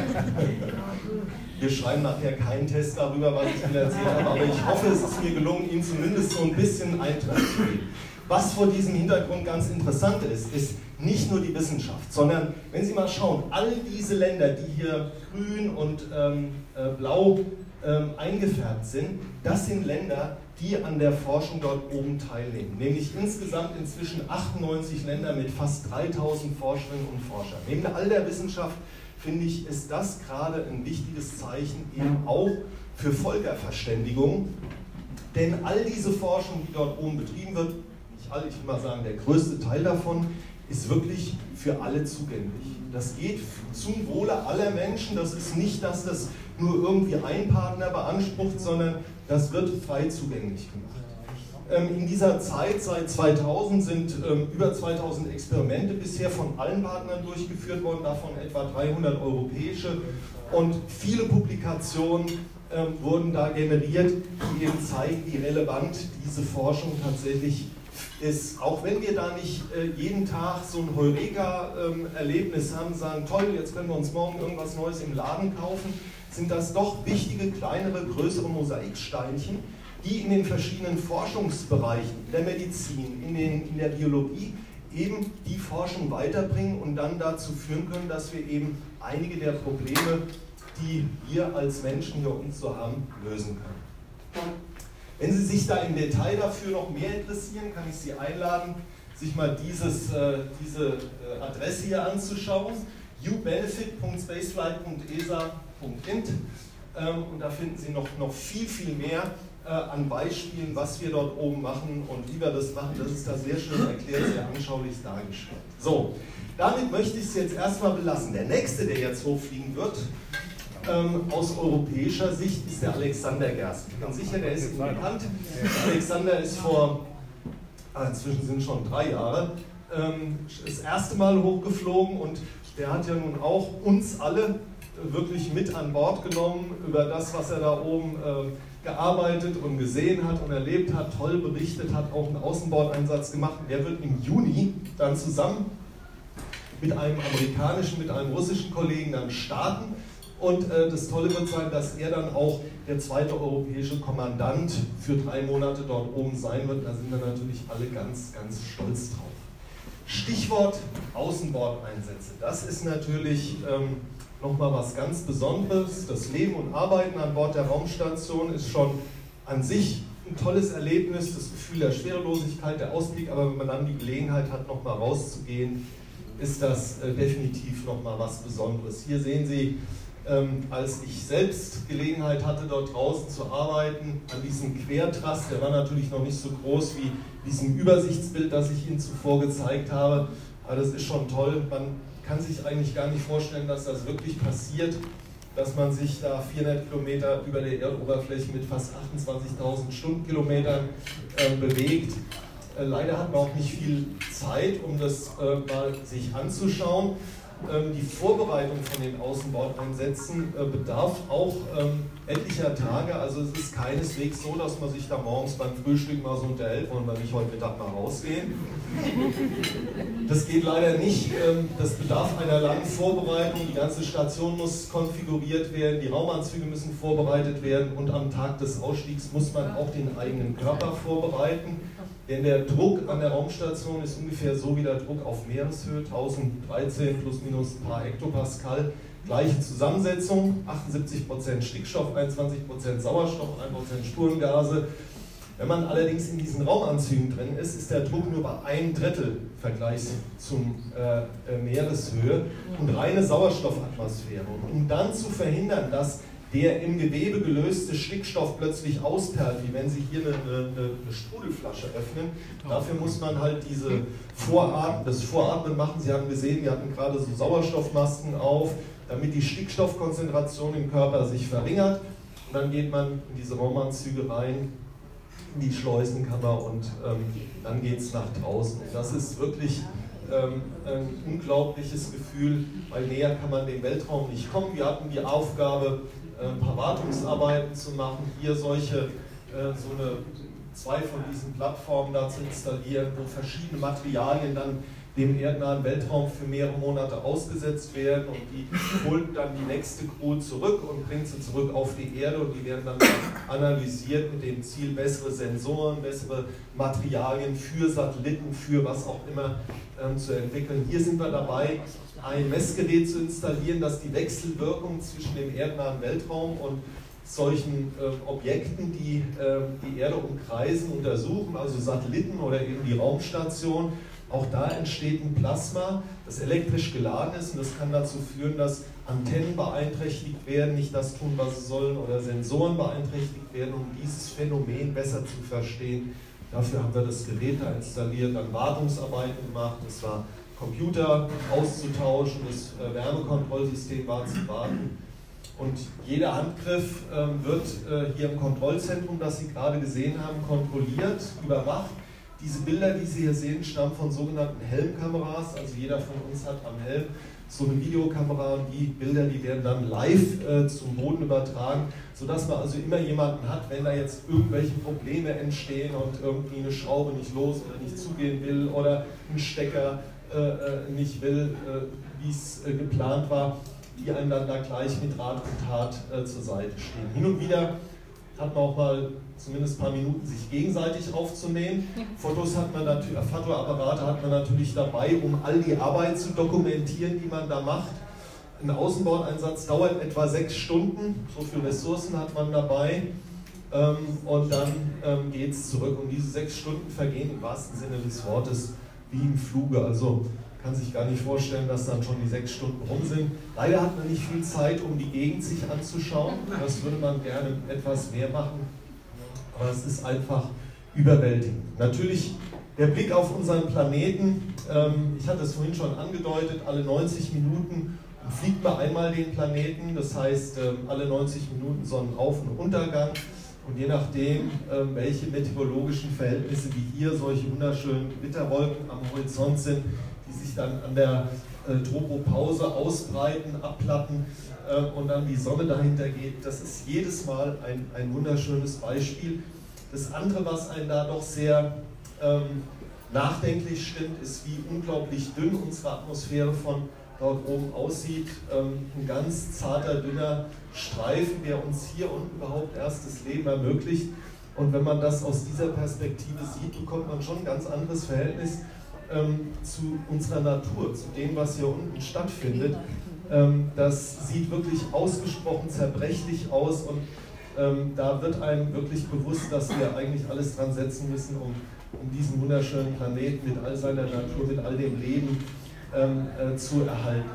Wir schreiben nachher keinen Test darüber, was ich Ihnen erzählt habe, aber ich hoffe, es ist mir gelungen, Ihnen zumindest so ein bisschen Eintritt zu geben. Was vor diesem Hintergrund ganz interessant ist, ist nicht nur die Wissenschaft, sondern wenn Sie mal schauen, all diese Länder, die hier grün und blau eingefärbt sind, das sind Länder, die an der Forschung dort oben teilnehmen. Nämlich insgesamt inzwischen 98 Länder mit fast 3000 Forscherinnen und Forschern. Neben all der Wissenschaft, finde ich, ist das gerade ein wichtiges Zeichen eben auch für Völkerverständigung. Denn all diese Forschung, die dort oben betrieben wird, nicht alle, ich will mal sagen, der größte Teil davon, ist wirklich für alle zugänglich. Das geht zum Wohle aller Menschen. Das ist nicht, dass das nur irgendwie ein Partner beansprucht, sondern das wird frei zugänglich gemacht. In dieser Zeit, seit 2000, sind über 2000 Experimente bisher von allen Partnern durchgeführt worden, davon etwa 300 europäische. Und viele Publikationen wurden da generiert, die eben zeigen, wie relevant diese Forschung tatsächlich ist. Auch wenn wir da nicht jeden Tag so ein Heureka-Erlebnis haben, sagen, toll, jetzt können wir uns morgen irgendwas Neues im Laden kaufen, sind das doch wichtige, kleinere, größere Mosaiksteinchen, die in den verschiedenen Forschungsbereichen, in der Medizin, in der Biologie, eben die Forschung weiterbringen und dann dazu führen können, dass wir eben einige der Probleme, die wir als Menschen hier uns so haben, lösen können. Wenn Sie sich da im Detail dafür noch mehr interessieren, kann ich Sie einladen, sich mal diese Adresse hier anzuschauen, ubenefit.spaceflight.esa.int, und da finden Sie noch viel, viel mehr an Beispielen, was wir dort oben machen und wie wir das machen. Das ist da sehr schön erklärt, sehr anschaulich dargestellt. So, damit möchte ich es jetzt erstmal belassen. Der nächste, der jetzt hochfliegen wird, aus europäischer Sicht, ist der Alexander Gerst. Ich bin sicher, der ist Ihnen bekannt. Alexander ist inzwischen sind schon 3 Jahre, das erste Mal hochgeflogen und der hat ja nun auch uns alle wirklich mit an Bord genommen über das, was er da oben gearbeitet und gesehen hat und erlebt hat, toll berichtet hat, auch einen Außenbordeinsatz gemacht. Der wird im Juni dann zusammen mit einem amerikanischen, mit einem russischen Kollegen dann starten. Und das Tolle wird sein, dass er dann auch der zweite europäische Kommandant für 3 Monate dort oben sein wird. Da sind wir natürlich alle ganz, ganz stolz drauf. Stichwort Außenbordeinsätze. Das ist natürlich nochmal was ganz Besonderes. Das Leben und Arbeiten an Bord der Raumstation ist schon an sich ein tolles Erlebnis, das Gefühl der Schwerelosigkeit, der Ausblick, aber wenn man dann die Gelegenheit hat, nochmal rauszugehen, ist das definitiv nochmal was Besonderes. Hier sehen Sie, als ich selbst Gelegenheit hatte, dort draußen zu arbeiten, an diesem Quertrast, der war natürlich noch nicht so groß wie diesem Übersichtsbild, das ich Ihnen zuvor gezeigt habe, aber das ist schon toll. Man kann sich eigentlich gar nicht vorstellen, dass das wirklich passiert, dass man sich da 400 Kilometer über der Erdoberfläche mit fast 28.000 Stundenkilometern bewegt. Leider hat man auch nicht viel Zeit, um das mal sich anzuschauen. Die Vorbereitung von den Außenbordeinsätzen bedarf auch etlicher Tage. Also es ist keineswegs so, dass man sich da morgens beim Frühstück mal so unterhält, wollen wir nicht heute Mittag mal rausgehen. Das geht leider nicht. Das bedarf einer langen Vorbereitung. Die ganze Station muss konfiguriert werden, die Raumanzüge müssen vorbereitet werden und am Tag des Ausstiegs muss man auch den eigenen Körper vorbereiten. Denn der Druck an der Raumstation ist ungefähr so wie der Druck auf Meereshöhe, 1013 plus minus ein paar Hektopascal. Gleiche Zusammensetzung, 78% Stickstoff, 21% Sauerstoff, 1% Spurengase. Wenn man allerdings in diesen Raumanzügen drin ist, ist der Druck nur bei 1/3 Vergleich zum Meereshöhe und reine Sauerstoffatmosphäre. Und um dann zu verhindern, dass der im Gewebe gelöste Stickstoff plötzlich ausperlt, wie wenn Sie hier eine Sprudelflasche öffnen. Dafür muss man halt das Voratmen machen. Sie haben gesehen, wir hatten gerade so Sauerstoffmasken auf, damit die Stickstoffkonzentration im Körper sich verringert. Und dann geht man in diese Raumanzüge rein, in die Schleusenkammer und dann geht es nach draußen. Und das ist wirklich ein unglaubliches Gefühl, weil näher kann man dem Weltraum nicht kommen. Wir hatten die Aufgabe, ein paar Wartungsarbeiten zu machen, hier zwei von diesen Plattformen da zu installieren, wo verschiedene Materialien dann dem erdnahen Weltraum für mehrere Monate ausgesetzt werden und die holt dann die nächste Crew zurück und bringt sie zurück auf die Erde und die werden dann analysiert mit dem Ziel, bessere Sensoren, bessere Materialien für Satelliten, für was auch immer zu entwickeln. Hier sind wir dabei, ein Messgerät zu installieren, das die Wechselwirkung zwischen dem erdnahen Weltraum und solchen Objekten, die die Erde umkreisen, untersuchen, also Satelliten oder eben die Raumstation. Auch da entsteht ein Plasma, das elektrisch geladen ist und das kann dazu führen, dass Antennen beeinträchtigt werden, nicht das tun, was sie sollen, oder Sensoren beeinträchtigt werden, um dieses Phänomen besser zu verstehen. Dafür haben wir das Gerät da installiert, dann Wartungsarbeiten gemacht, das war Computer auszutauschen, das Wärmekontrollsystem war zu warten. Und jeder Handgriff wird hier im Kontrollzentrum, das Sie gerade gesehen haben, kontrolliert, überwacht. Diese Bilder, die Sie hier sehen, stammen von sogenannten Helmkameras. Also jeder von uns hat am Helm so eine Videokamera und die Bilder, die werden dann live zum Boden übertragen, sodass man also immer jemanden hat, wenn da jetzt irgendwelche Probleme entstehen und irgendwie eine Schraube nicht los oder nicht zugehen will oder ein Stecker nicht will, wie es geplant war, die einem dann da gleich mit Rat und Tat zur Seite stehen. Hin und wieder hat man auch mal zumindest ein paar Minuten, sich gegenseitig aufzunehmen. Fotoapparate hat man natürlich dabei, um all die Arbeit zu dokumentieren, die man da macht. Ein Außenbordeinsatz dauert etwa 6 Stunden, so viele Ressourcen hat man dabei. Und dann geht es zurück. Und diese 6 Stunden vergehen im wahrsten Sinne des Wortes wie im Fluge. Also kann sich gar nicht vorstellen, dass dann schon die 6 Stunden rum sind. Leider hat man nicht viel Zeit, um die Gegend sich anzuschauen. Das würde man gerne etwas mehr machen. Aber es ist einfach überwältigend. Natürlich der Blick auf unseren Planeten. Ich hatte es vorhin schon angedeutet, alle 90 Minuten fliegt man einmal den Planeten. Das heißt, alle 90 Minuten Sonnenauf- und Untergang. Und je nachdem, welche meteorologischen Verhältnisse wie hier solche wunderschönen Gewitterwolken am Horizont sind, die sich dann an der Tropopause ausbreiten, abplatten und dann die Sonne dahinter geht. Das ist jedes Mal ein wunderschönes Beispiel. Das andere, was einen da doch sehr nachdenklich stimmt, ist, wie unglaublich dünn unsere Atmosphäre von dort oben aussieht. Ein ganz zarter, dünner Streifen, der uns hier unten überhaupt erst das Leben ermöglicht. Und wenn man das aus dieser Perspektive sieht, bekommt man schon ein ganz anderes Verhältnis zu unserer Natur, zu dem, was hier unten stattfindet. Das sieht wirklich ausgesprochen zerbrechlich aus und da wird einem wirklich bewusst, dass wir eigentlich alles dran setzen müssen, um diesen wunderschönen Planeten mit all seiner Natur, mit all dem Leben zu erhalten.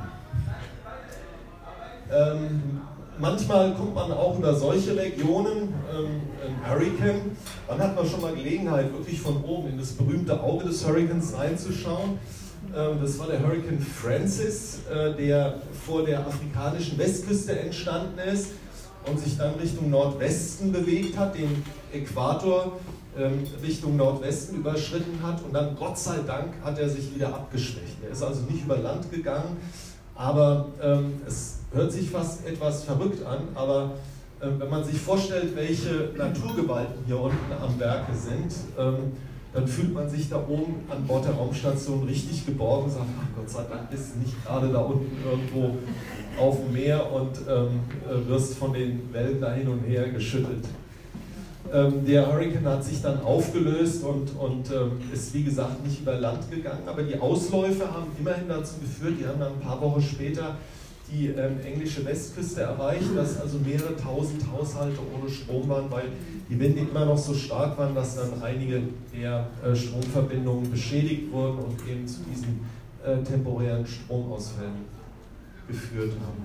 Manchmal kommt man auch über solche Regionen, ein Hurricane, dann hat man schon mal Gelegenheit, wirklich von oben in das berühmte Auge des Hurrikans reinzuschauen. Das war der Hurrikan Francis, der vor der afrikanischen Westküste entstanden ist und sich dann Richtung Nordwesten bewegt hat, den Äquator Richtung Nordwesten überschritten hat und dann, Gott sei Dank, hat er sich wieder abgeschwächt. Er ist also nicht über Land gegangen, aber es hört sich fast etwas verrückt an, aber wenn man sich vorstellt, welche Naturgewalten hier unten am Werke sind, dann fühlt man sich da oben an Bord der Raumstation richtig geborgen und sagt, ach Gott sei Dank bist du nicht gerade da unten irgendwo auf dem Meer und wirst von den Wellen da hin und her geschüttelt. Der Hurrikan hat sich dann aufgelöst und ist wie gesagt nicht über Land gegangen, aber die Ausläufe haben immerhin dazu geführt, die haben dann ein paar Wochen später die englische Westküste erreicht, dass also mehrere tausend Haushalte ohne Strom waren, weil die Winde immer noch so stark waren, dass dann einige der Stromverbindungen beschädigt wurden und eben zu diesen temporären Stromausfällen geführt haben.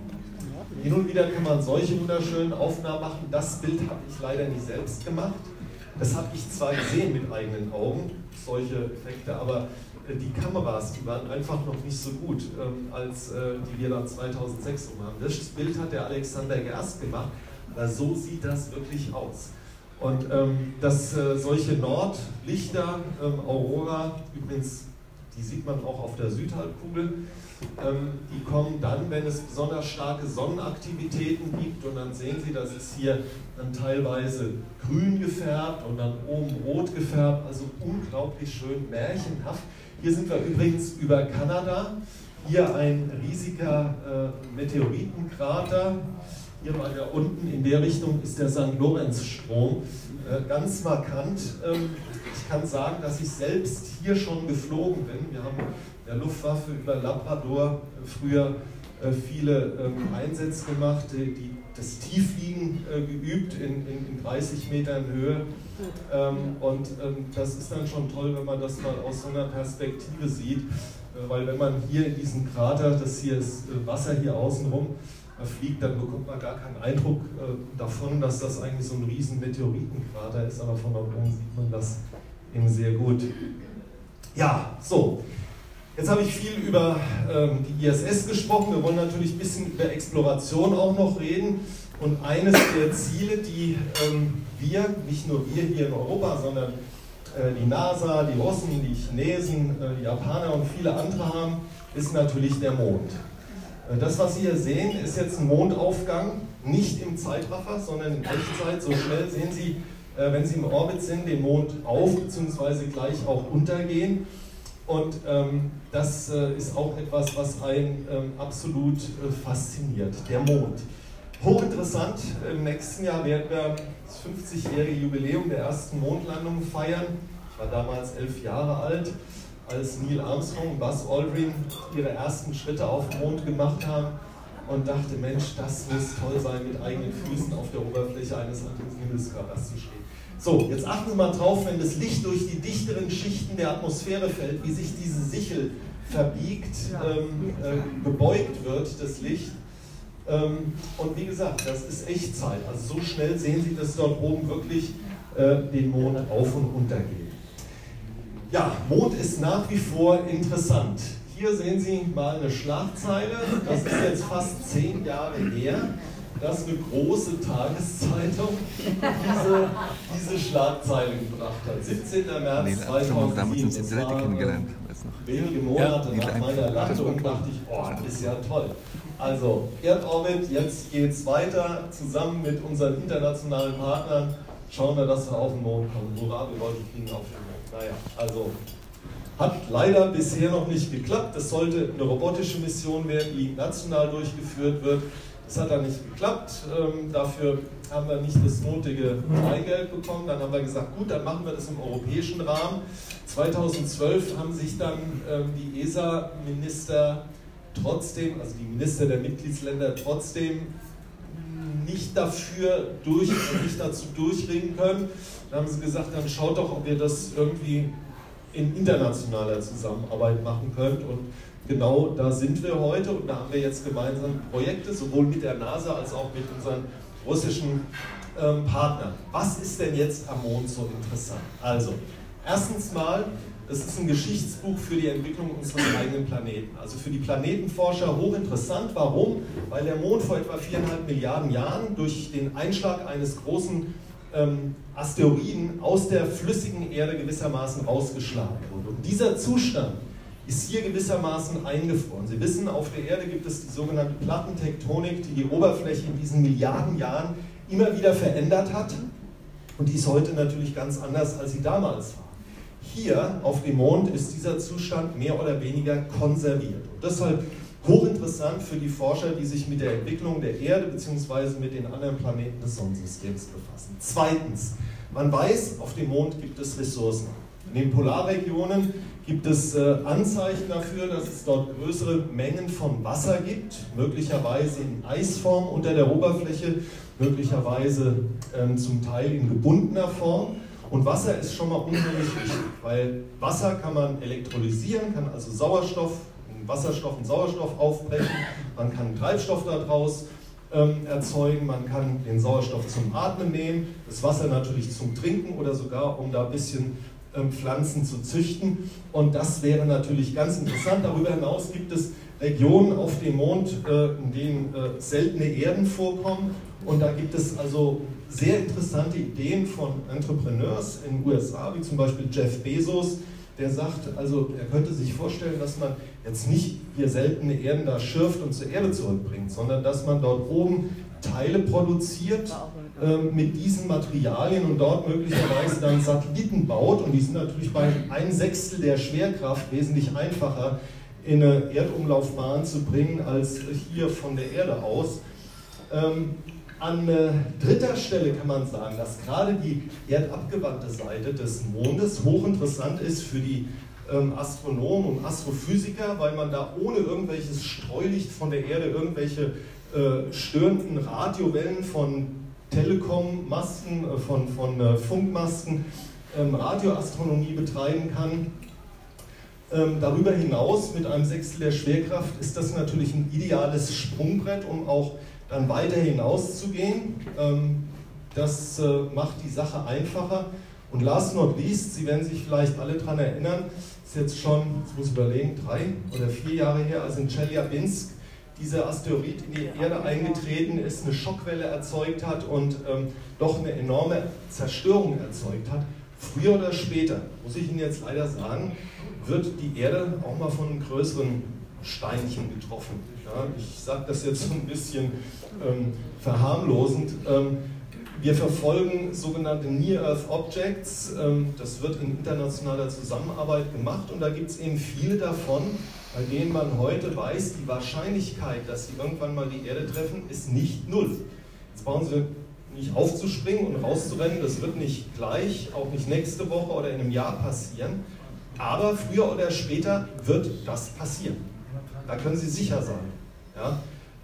Hin und wieder kann man solche wunderschönen Aufnahmen machen. Das Bild habe ich leider nicht selbst gemacht. Das habe ich zwar gesehen mit eigenen Augen, solche Effekte, aber die Kameras, die waren einfach noch nicht so gut, als die wir dann 2006 haben. Das Bild hat der Alexander Gerst gemacht, aber so sieht das wirklich aus. Und dass solche Nordlichter, Aurora, übrigens, die sieht man auch auf der Südhalbkugel, die kommen dann, wenn es besonders starke Sonnenaktivitäten gibt, und dann sehen Sie, das ist hier dann teilweise grün gefärbt und dann oben rot gefärbt, also unglaublich schön, märchenhaft. Hier sind wir übrigens über Kanada, hier ein riesiger Meteoritenkrater, hier weiter unten in der Richtung ist der St. Lorenz-Strom, ganz markant. Ich kann sagen, dass ich selbst hier schon geflogen bin. Wir haben der Luftwaffe über Labrador früher viele Einsätze gemacht, das Tieffliegen geübt in 30 Metern Höhe. Und das ist dann schon toll, wenn man das mal aus so einer Perspektive sieht, weil wenn man hier in diesem Krater, das hier ist Wasser hier außenrum, fliegt, dann bekommt man gar keinen Eindruck davon, dass das eigentlich so ein riesen Meteoritenkrater ist, aber von dort oben sieht man das eben sehr gut. Ja, so. Jetzt habe ich viel über die ISS gesprochen. Wir wollen natürlich ein bisschen über Exploration auch noch reden. Und eines der Ziele, die wir, nicht nur wir hier in Europa, sondern die NASA, die Russen, die Chinesen, die Japaner und viele andere haben, ist natürlich der Mond. Das, was Sie hier sehen, ist jetzt ein Mondaufgang, nicht im Zeitraffer, sondern in Echtzeit. So schnell sehen Sie, wenn Sie im Orbit sind, den Mond auf bzw. gleich auch untergehen. Und das ist auch etwas, was einen absolut fasziniert, der Mond. Hochinteressant, im nächsten Jahr werden wir das 50-jährige Jubiläum der ersten Mondlandung feiern. Ich war damals 11 Jahre alt, als Neil Armstrong und Buzz Aldrin ihre ersten Schritte auf dem Mond gemacht haben und dachte, Mensch, das muss toll sein, mit eigenen Füßen auf der Oberfläche eines anderen Himmelskörpers zu stehen. So, jetzt achten Sie mal drauf, wenn das Licht durch die dichteren Schichten der Atmosphäre fällt, wie sich diese Sichel verbiegt, gebeugt wird, das Licht. Und wie gesagt, das ist Echtzeit. Also so schnell sehen Sie, dass dort oben wirklich den Mond auf und unter geht. Ja, Mond ist nach wie vor interessant. Hier sehen Sie mal eine Schlagzeile, das ist jetzt fast 10 Jahre her, dass eine große Tageszeitung diese Schlagzeile gebracht hat. 17. März 2007, das war wenige Monate nach meiner Landung, dachte ich, oh, ist ja toll. Also Erdorbit, jetzt geht es weiter, zusammen mit unseren internationalen Partnern schauen wir, dass wir auf den Mond kommen. Hurra, wir wollten fliegen auf den Mond. Naja, also hat leider bisher noch nicht geklappt. Es sollte eine robotische Mission werden, die national durchgeführt wird. Das hat dann nicht geklappt. Dafür haben wir nicht das nötige Freigeld bekommen. Dann haben wir gesagt, gut, dann machen wir das im europäischen Rahmen. 2012 haben sich dann die ESA-Minister trotzdem, also die Minister der Mitgliedsländer trotzdem nicht dazu durchringen können. Dann haben sie gesagt, dann schaut doch, ob ihr das irgendwie in internationaler Zusammenarbeit machen könnt. Und genau da sind wir heute und da haben wir jetzt gemeinsam Projekte, sowohl mit der NASA als auch mit unseren russischen Partnern. Was ist denn jetzt am Mond so interessant? Also, erstens mal, es ist ein Geschichtsbuch für die Entwicklung unseres eigenen Planeten. Also für die Planetenforscher hochinteressant. Warum? Weil der Mond vor etwa 4,5 Milliarden Jahren durch den Einschlag eines großen Asteroiden aus der flüssigen Erde gewissermaßen rausgeschlagen wurde. Und dieser Zustand ist hier gewissermaßen eingefroren. Sie wissen, auf der Erde gibt es die sogenannte Plattentektonik, die die Oberfläche in diesen Milliarden Jahren immer wieder verändert hat. Und die ist heute natürlich ganz anders, als sie damals war. Hier auf dem Mond ist dieser Zustand mehr oder weniger konserviert. Und deshalb hochinteressant für die Forscher, die sich mit der Entwicklung der Erde bzw. mit den anderen Planeten des Sonnensystems befassen. Zweitens, man weiß, auf dem Mond gibt es Ressourcen. In den Polarregionen gibt es Anzeichen dafür, dass es dort größere Mengen von Wasser gibt, möglicherweise in Eisform unter der Oberfläche, möglicherweise zum Teil in gebundener Form. Und Wasser ist schon mal unheimlich wichtig, weil Wasser kann man elektrolysieren, kann also Sauerstoff in Wasserstoff und Sauerstoff aufbrechen, man kann Treibstoff daraus erzeugen, man kann den Sauerstoff zum Atmen nehmen, das Wasser natürlich zum Trinken oder sogar um da ein bisschen Pflanzen zu züchten, und das wäre natürlich ganz interessant. Darüber hinaus gibt es Regionen auf dem Mond, in denen seltene Erden vorkommen, und da gibt es also sehr interessante Ideen von Entrepreneurs in den USA, wie zum Beispiel Jeff Bezos, der sagt, also er könnte sich vorstellen, dass man jetzt nicht hier seltene Erden da schürft und zur Erde zurückbringt, sondern dass man dort oben Teile produziert mit diesen Materialien und dort möglicherweise dann Satelliten baut, und die sind natürlich bei 1/6 der Schwerkraft wesentlich einfacher in eine Erdumlaufbahn zu bringen als hier von der Erde aus. An dritter Stelle kann man sagen, dass gerade die erdabgewandte Seite des Mondes hochinteressant ist für die Astronomen und Astrophysiker, weil man da ohne irgendwelches Streulicht von der Erde irgendwelche störenden Radiowellen von Telekom-Masten, von Funkmasten, Radioastronomie betreiben kann. Darüber hinaus, mit einem 1/6 der Schwerkraft, ist das natürlich ein ideales Sprungbrett, um auch dann weiter hinauszugehen. Das macht die Sache einfacher. Und last not least, Sie werden sich vielleicht alle daran erinnern, ist jetzt schon, jetzt muss ich überlegen, 3 oder 4 Jahre her, als in Tscheljabinsk dieser Asteroid in die Erde eingetreten ist, eine Schockwelle erzeugt hat und doch eine enorme Zerstörung erzeugt hat. Früher oder später, muss ich Ihnen jetzt leider sagen, wird die Erde auch mal von einem größeren Steinchen getroffen. Ja, ich sage das jetzt so ein bisschen verharmlosend. Wir verfolgen sogenannte Near-Earth Objects. Das wird in internationaler Zusammenarbeit gemacht, und da gibt es eben viele davon, bei denen man heute weiß, die Wahrscheinlichkeit, dass sie irgendwann mal die Erde treffen, ist nicht 0. Jetzt brauchen Sie nicht aufzuspringen und rauszurennen, das wird nicht gleich, auch nicht nächste Woche oder in einem Jahr passieren, aber früher oder später wird das passieren. Da können Sie sicher sein. Ja?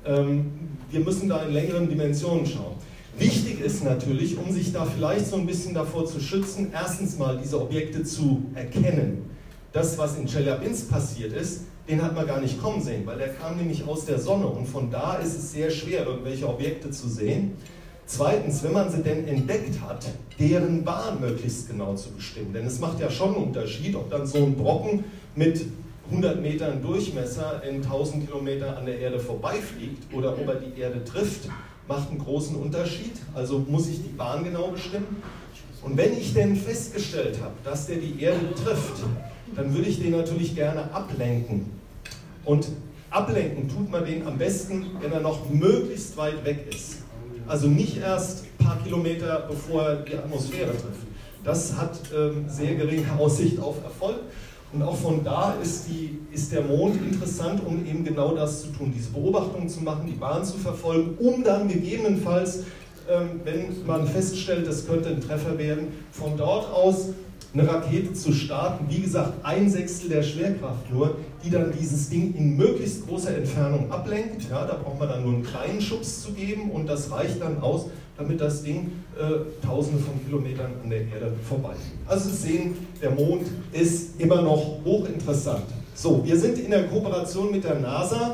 Wir müssen da in längeren Dimensionen schauen. Wichtig ist natürlich, um sich da vielleicht so ein bisschen davor zu schützen, erstens mal diese Objekte zu erkennen. Das, was in Tscheljabinsk passiert ist, den hat man gar nicht kommen sehen, weil der kam nämlich aus der Sonne, und von da ist es sehr schwer, irgendwelche Objekte zu sehen. Zweitens, wenn man sie denn entdeckt hat, deren Bahn möglichst genau zu bestimmen. Denn es macht ja schon einen Unterschied, ob dann so ein Brocken mit 100 Metern Durchmesser in 1000 Kilometer an der Erde vorbeifliegt oder ob er die Erde trifft, macht einen großen Unterschied. Also muss ich die Bahn genau bestimmen. Und wenn ich denn festgestellt habe, dass der die Erde trifft, dann würde ich den natürlich gerne ablenken. Und ablenken tut man den am besten, wenn er noch möglichst weit weg ist. Also nicht erst ein paar Kilometer, bevor er die Atmosphäre trifft. Das hat sehr geringe Aussicht auf Erfolg. Und auch von da ist der Mond interessant, um eben genau das zu tun, diese Beobachtungen zu machen, die Bahn zu verfolgen, um dann gegebenenfalls, wenn man feststellt, das könnte ein Treffer werden, von dort aus eine Rakete zu starten, wie gesagt 1/6 der Schwerkraft nur, die dann dieses Ding in möglichst großer Entfernung ablenkt. Ja, da braucht man dann nur einen kleinen Schubs zu geben, und das reicht dann aus, damit das Ding Tausende von Kilometern an der Erde vorbeifliegt. Also Sie sehen, der Mond ist immer noch hochinteressant. So, wir sind in der Kooperation mit der NASA,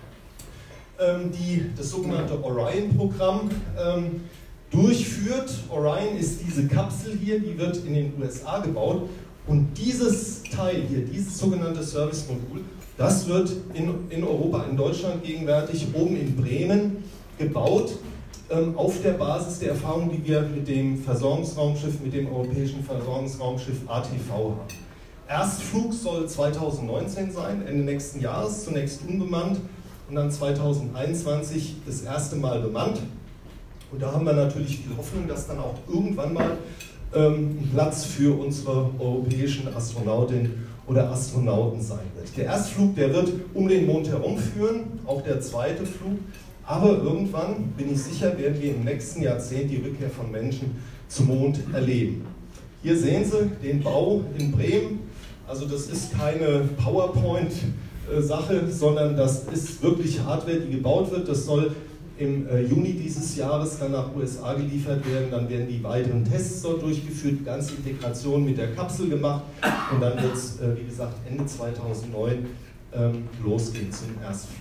die das sogenannte Orion-Programm durchführt. Orion ist diese Kapsel hier, die wird in den USA gebaut, und dieses Teil hier, dieses sogenannte Service-Modul, das wird in Europa, in Deutschland gegenwärtig oben in Bremen gebaut, auf der Basis der Erfahrung, die wir mit dem Versorgungsraumschiff, mit dem europäischen Versorgungsraumschiff ATV haben. Erstflug soll 2019 sein, Ende nächsten Jahres, zunächst unbemannt und dann 2021 das erste Mal bemannt. Und da haben wir natürlich viel Hoffnung, dass dann auch irgendwann mal ein Platz für unsere europäischen Astronautinnen oder Astronauten sein wird. Der Erstflug, der wird um den Mond herumführen, auch der zweite Flug. Aber irgendwann, bin ich sicher, werden wir im nächsten Jahrzehnt die Rückkehr von Menschen zum Mond erleben. Hier sehen Sie den Bau in Bremen. Also das ist keine PowerPoint-Sache, sondern das ist wirklich Hardware, die gebaut wird. Das soll im Juni dieses Jahres dann nach USA geliefert werden. Dann werden die weiteren Tests dort durchgeführt, die ganze Integration mit der Kapsel gemacht. Und dann wird es, wie gesagt, Ende 2009 losgehen zum Erstflug.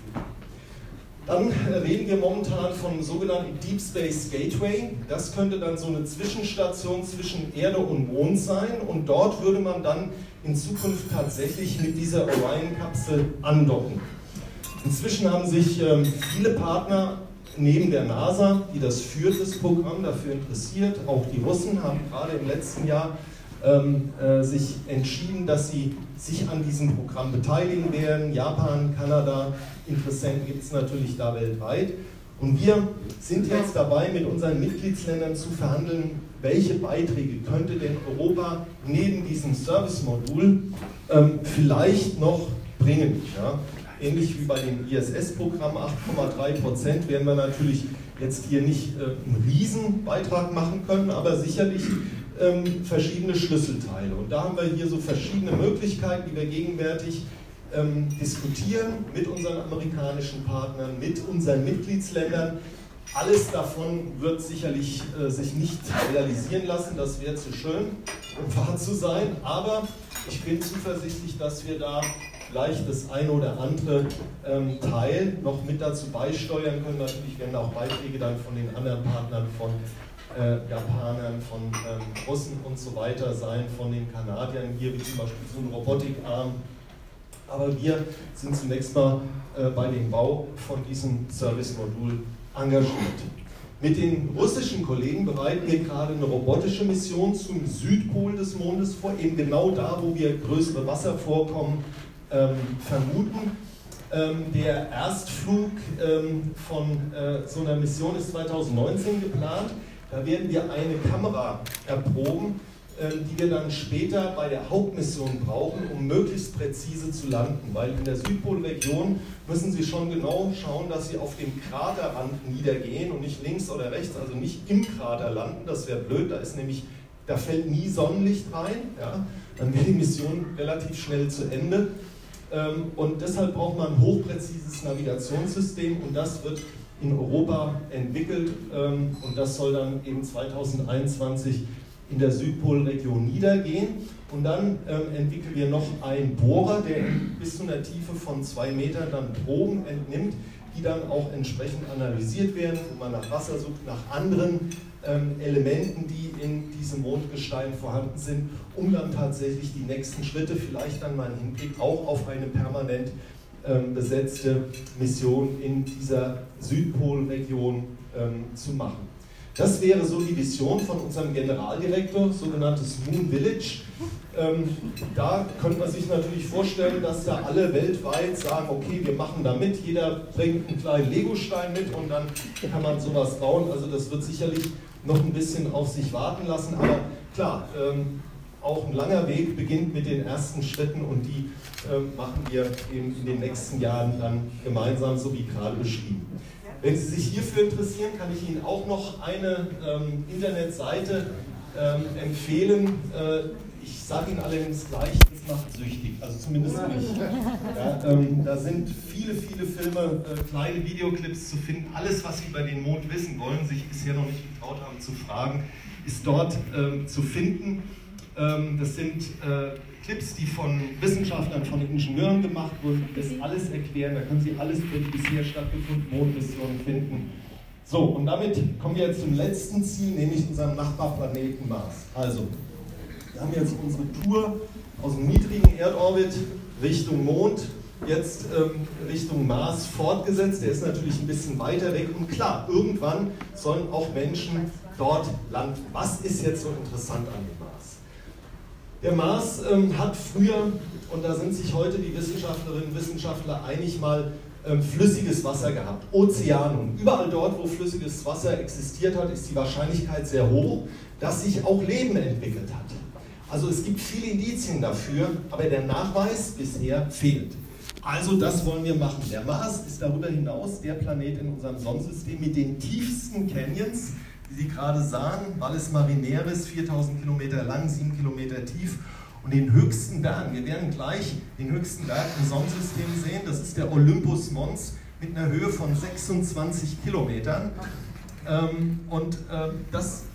Dann reden wir momentan vom sogenannten Deep Space Gateway. Das könnte dann so eine Zwischenstation zwischen Erde und Mond sein und dort würde man dann in Zukunft tatsächlich mit dieser Orion-Kapsel andocken. Inzwischen haben sich viele Partner neben der NASA, die das führt, das Programm, dafür interessiert. Auch die Russen haben gerade im letzten Jahr sich entschieden, dass sie sich an diesem Programm beteiligen werden. Japan, Kanada, Interessenten gibt es natürlich da weltweit. Und wir sind jetzt dabei, mit unseren Mitgliedsländern zu verhandeln, welche Beiträge könnte denn Europa neben diesem Service-Modul vielleicht noch bringen. Ja? Ähnlich wie bei dem ISS-Programm, 8,3% werden wir natürlich jetzt hier nicht einen Riesenbeitrag machen können, aber sicherlich verschiedene Schlüsselteile. Und da haben wir hier so verschiedene Möglichkeiten, die wir gegenwärtig diskutieren mit unseren amerikanischen Partnern, mit unseren Mitgliedsländern. Alles davon wird sicherlich sich nicht realisieren lassen, das wäre zu schön, um wahr zu sein, aber ich bin zuversichtlich, dass wir da vielleicht das eine oder andere Teil noch mit dazu beisteuern können. Natürlich werden auch Beiträge dann von den anderen Partnern, von Japanern, von Russen und so weiter sein, von den Kanadiern, hier wie zum Beispiel so ein Robotikarm. Aber wir sind zunächst mal bei dem Bau von diesem Service-Modul engagiert. Mit den russischen Kollegen bereiten wir gerade eine robotische Mission zum Südpol des Mondes vor, eben genau da, wo wir größere Wasservorkommen vermuten. Der Erstflug von so einer Mission ist 2019 geplant. Da werden wir eine Kamera erproben, die wir dann später bei der Hauptmission brauchen, um möglichst präzise zu landen. Weil in der Südpolregion müssen Sie schon genau schauen, dass Sie auf dem Kraterrand niedergehen und nicht links oder rechts, also nicht im Krater landen. Das wäre blöd, da fällt nie Sonnenlicht rein. Ja? Dann wäre die Mission relativ schnell zu Ende. Und deshalb braucht man ein hochpräzises Navigationssystem und das wird in Europa entwickelt und das soll dann eben 2021 in der Südpolregion niedergehen. Und dann entwickeln wir noch einen Bohrer, der bis zu einer Tiefe von 2 Metern dann Proben entnimmt, die dann auch entsprechend analysiert werden, wo man nach Wasser sucht, nach anderen Elementen, die in diesem Mondgestein vorhanden sind, um dann tatsächlich die nächsten Schritte, vielleicht dann mal einen Hinblick auch auf eine permanent besetzte Mission in dieser Südpolregion zu machen. Das wäre so die Vision von unserem Generaldirektor, sogenanntes Moon Village. Da könnte man sich natürlich vorstellen, dass da alle weltweit sagen, okay, wir machen da mit, jeder bringt einen kleinen Legostein mit und dann kann man sowas bauen. Also das wird sicherlich noch ein bisschen auf sich warten lassen, aber klar, auch ein langer Weg beginnt mit den ersten Schritten und die machen wir eben in den nächsten Jahren dann gemeinsam, so wie gerade beschrieben. Wenn Sie sich hierfür interessieren, kann ich Ihnen auch noch eine Internetseite empfehlen. Ich sage Ihnen allerdings gleich, das macht süchtig, also zumindest mich. Ja, da sind viele, viele Filme, kleine Videoclips zu finden. Alles, was Sie über den Mond wissen wollen, sich bisher noch nicht getraut haben zu fragen, ist dort zu finden. Das sind Clips, die von Wissenschaftlern, von Ingenieuren gemacht wurden, die das alles erklären. Da können Sie alles für die bisher stattgefundenen Mondmissionen finden. So, und damit kommen wir jetzt zum letzten Ziel, nämlich unserem Nachbarplaneten Mars. Also, wir haben jetzt unsere Tour aus dem niedrigen Erdorbit Richtung Mond, jetzt Richtung Mars fortgesetzt. Der ist natürlich ein bisschen weiter weg und klar, irgendwann sollen auch Menschen dort landen. Was ist jetzt so interessant an dem Mars? Der Mars hat früher, und da sind sich heute die Wissenschaftlerinnen und Wissenschaftler einig, mal flüssiges Wasser gehabt, Ozeane. Und überall dort, wo flüssiges Wasser existiert hat, ist die Wahrscheinlichkeit sehr hoch, dass sich auch Leben entwickelt hat. Also es gibt viele Indizien dafür, aber der Nachweis bisher fehlt. Also das wollen wir machen. Der Mars ist darüber hinaus der Planet in unserem Sonnensystem mit den tiefsten Canyons, die Sie gerade sahen, Valles Marineris, 4000 Kilometer lang, 7 Kilometer tief und den höchsten Berg. Wir werden gleich den höchsten Berg im Sonnensystem sehen, das ist der Olympus Mons mit einer Höhe von 26 Kilometern. Das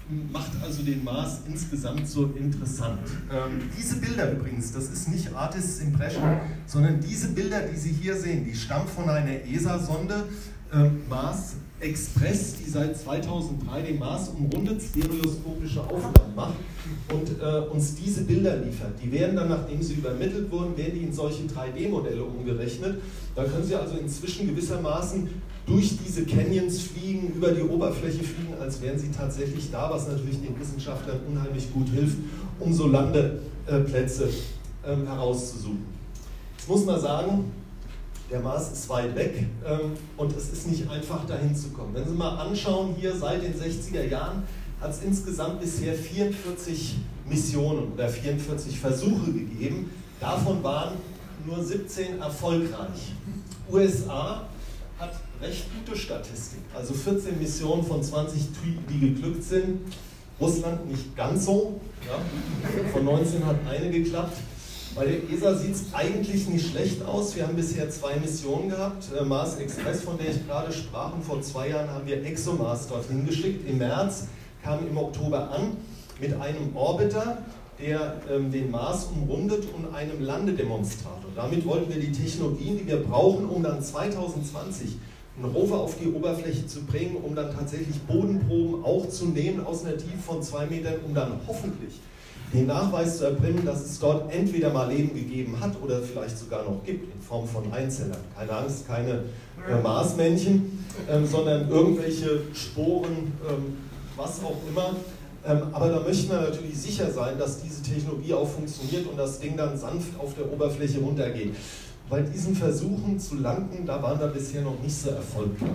macht also den Mars insgesamt so interessant. Diese Bilder übrigens, das ist nicht Artist's Impression, sondern diese Bilder, die Sie hier sehen, die stammen von einer ESA-Sonde, Mars Express, die seit 2003 den Mars umrundet, stereoskopische Aufnahmen macht und uns diese Bilder liefert. Die werden dann, nachdem sie übermittelt wurden, werden die in solche 3D-Modelle umgerechnet. Da können Sie also inzwischen gewissermaßen durch diese Canyons fliegen, über die Oberfläche fliegen, als wären Sie tatsächlich da, was natürlich den Wissenschaftlern unheimlich gut hilft, um so Landeplätze herauszusuchen. Jetzt muss man sagen, der Mars ist weit weg und es ist nicht einfach dahin zu kommen. Wenn Sie mal anschauen, hier seit den 60er Jahren hat es insgesamt bisher 44 Missionen oder 44 Versuche gegeben. Davon waren nur 17 erfolgreich. USA hat recht gute Statistik, also 14 Missionen von 20, die geglückt sind. Russland nicht ganz so, ja. Von 19 hat eine geklappt. Bei der ESA sieht es eigentlich nicht schlecht aus. Wir haben bisher 2 Missionen gehabt. Mars Express, von der ich gerade sprach, und vor 2 Jahren haben wir ExoMars dorthin geschickt. Im März kam im Oktober an mit einem Orbiter, der den Mars umrundet, und einem Landedemonstrator. Damit wollten wir die Technologien, die wir brauchen, um dann 2020 einen Rover auf die Oberfläche zu bringen, um dann tatsächlich Bodenproben auch zu nehmen aus einer Tiefe von 2 Metern, um dann hoffentlich den Nachweis zu erbringen, dass es dort entweder mal Leben gegeben hat oder vielleicht sogar noch gibt, in Form von Einzellern. Keine Angst, keine Marsmännchen, sondern irgendwelche Sporen, was auch immer. Aber da möchten wir natürlich sicher sein, dass diese Technologie auch funktioniert und das Ding dann sanft auf der Oberfläche runtergeht. Bei diesen Versuchen zu landen, da waren wir bisher noch nicht so erfolgreich.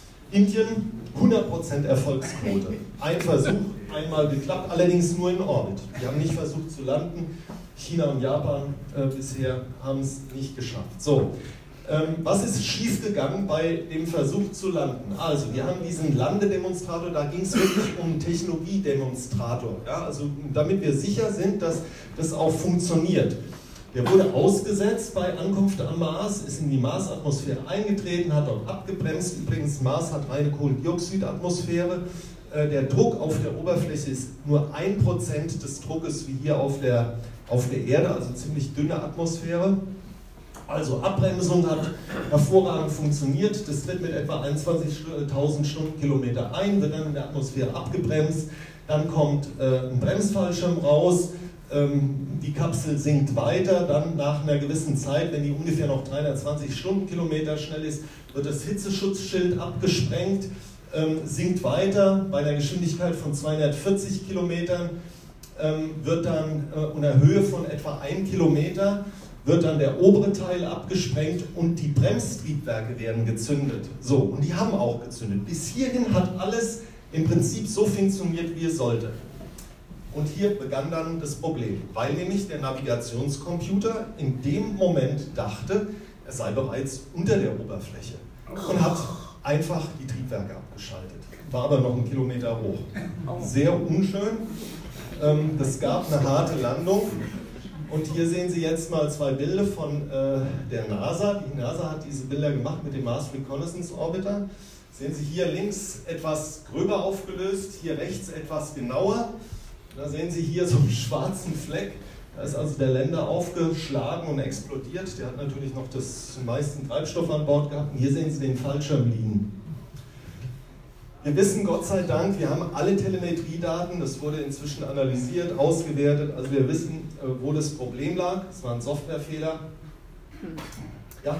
Indien, 100% Erfolgsquote. Ein Versuch, einmal geklappt, allerdings nur in Orbit. Die haben nicht versucht zu landen. China und Japan bisher haben es nicht geschafft. So, was ist schiefgegangen bei dem Versuch zu landen? Also, wir haben diesen Landedemonstrator, da ging es wirklich um einen Technologiedemonstrator. Ja, also, damit wir sicher sind, dass das auch funktioniert. Der wurde ausgesetzt bei Ankunft am Mars, ist in die Marsatmosphäre eingetreten, hat dort abgebremst. Übrigens, Mars hat reine Kohlendioxidatmosphäre. Der Druck auf der Oberfläche ist nur 1% des Druckes wie hier auf der Erde, also ziemlich dünne Atmosphäre. Also Abbremsung hat hervorragend funktioniert. Das tritt mit etwa 21.000 Stundenkilometer ein, wird dann in der Atmosphäre abgebremst. Dann kommt ein Bremsfallschirm raus. Die Kapsel sinkt weiter, dann nach einer gewissen Zeit, wenn die ungefähr noch 320 Stundenkilometer schnell ist, wird das Hitzeschutzschild abgesprengt, sinkt weiter bei einer Geschwindigkeit von 240 Kilometern, wird dann unter Höhe von etwa 1 Kilometer, wird dann der obere Teil abgesprengt und die Bremstriebwerke werden gezündet. So, und die haben auch gezündet. Bis hierhin hat alles im Prinzip so funktioniert, wie es sollte. Und hier begann dann das Problem, weil nämlich der Navigationscomputer in dem Moment dachte, er sei bereits unter der Oberfläche und hat einfach die Triebwerke abgeschaltet. War aber noch 1 Kilometer hoch. Sehr unschön. Das gab eine harte Landung. Und hier sehen Sie jetzt mal 2 Bilder von der NASA. Die NASA hat diese Bilder gemacht mit dem Mars Reconnaissance Orbiter. Sehen Sie hier links etwas gröber aufgelöst, hier rechts etwas genauer. Da sehen Sie hier so einen schwarzen Fleck, da ist also der Lander aufgeschlagen und explodiert. Der hat natürlich noch den meisten Treibstoff an Bord gehabt. Und hier sehen Sie den Fallschirm liegen. Wir wissen, Gott sei Dank, wir haben alle Telemetriedaten, das wurde inzwischen analysiert, ausgewertet. Also wir wissen, wo das Problem lag. Es war ein Softwarefehler. Ja,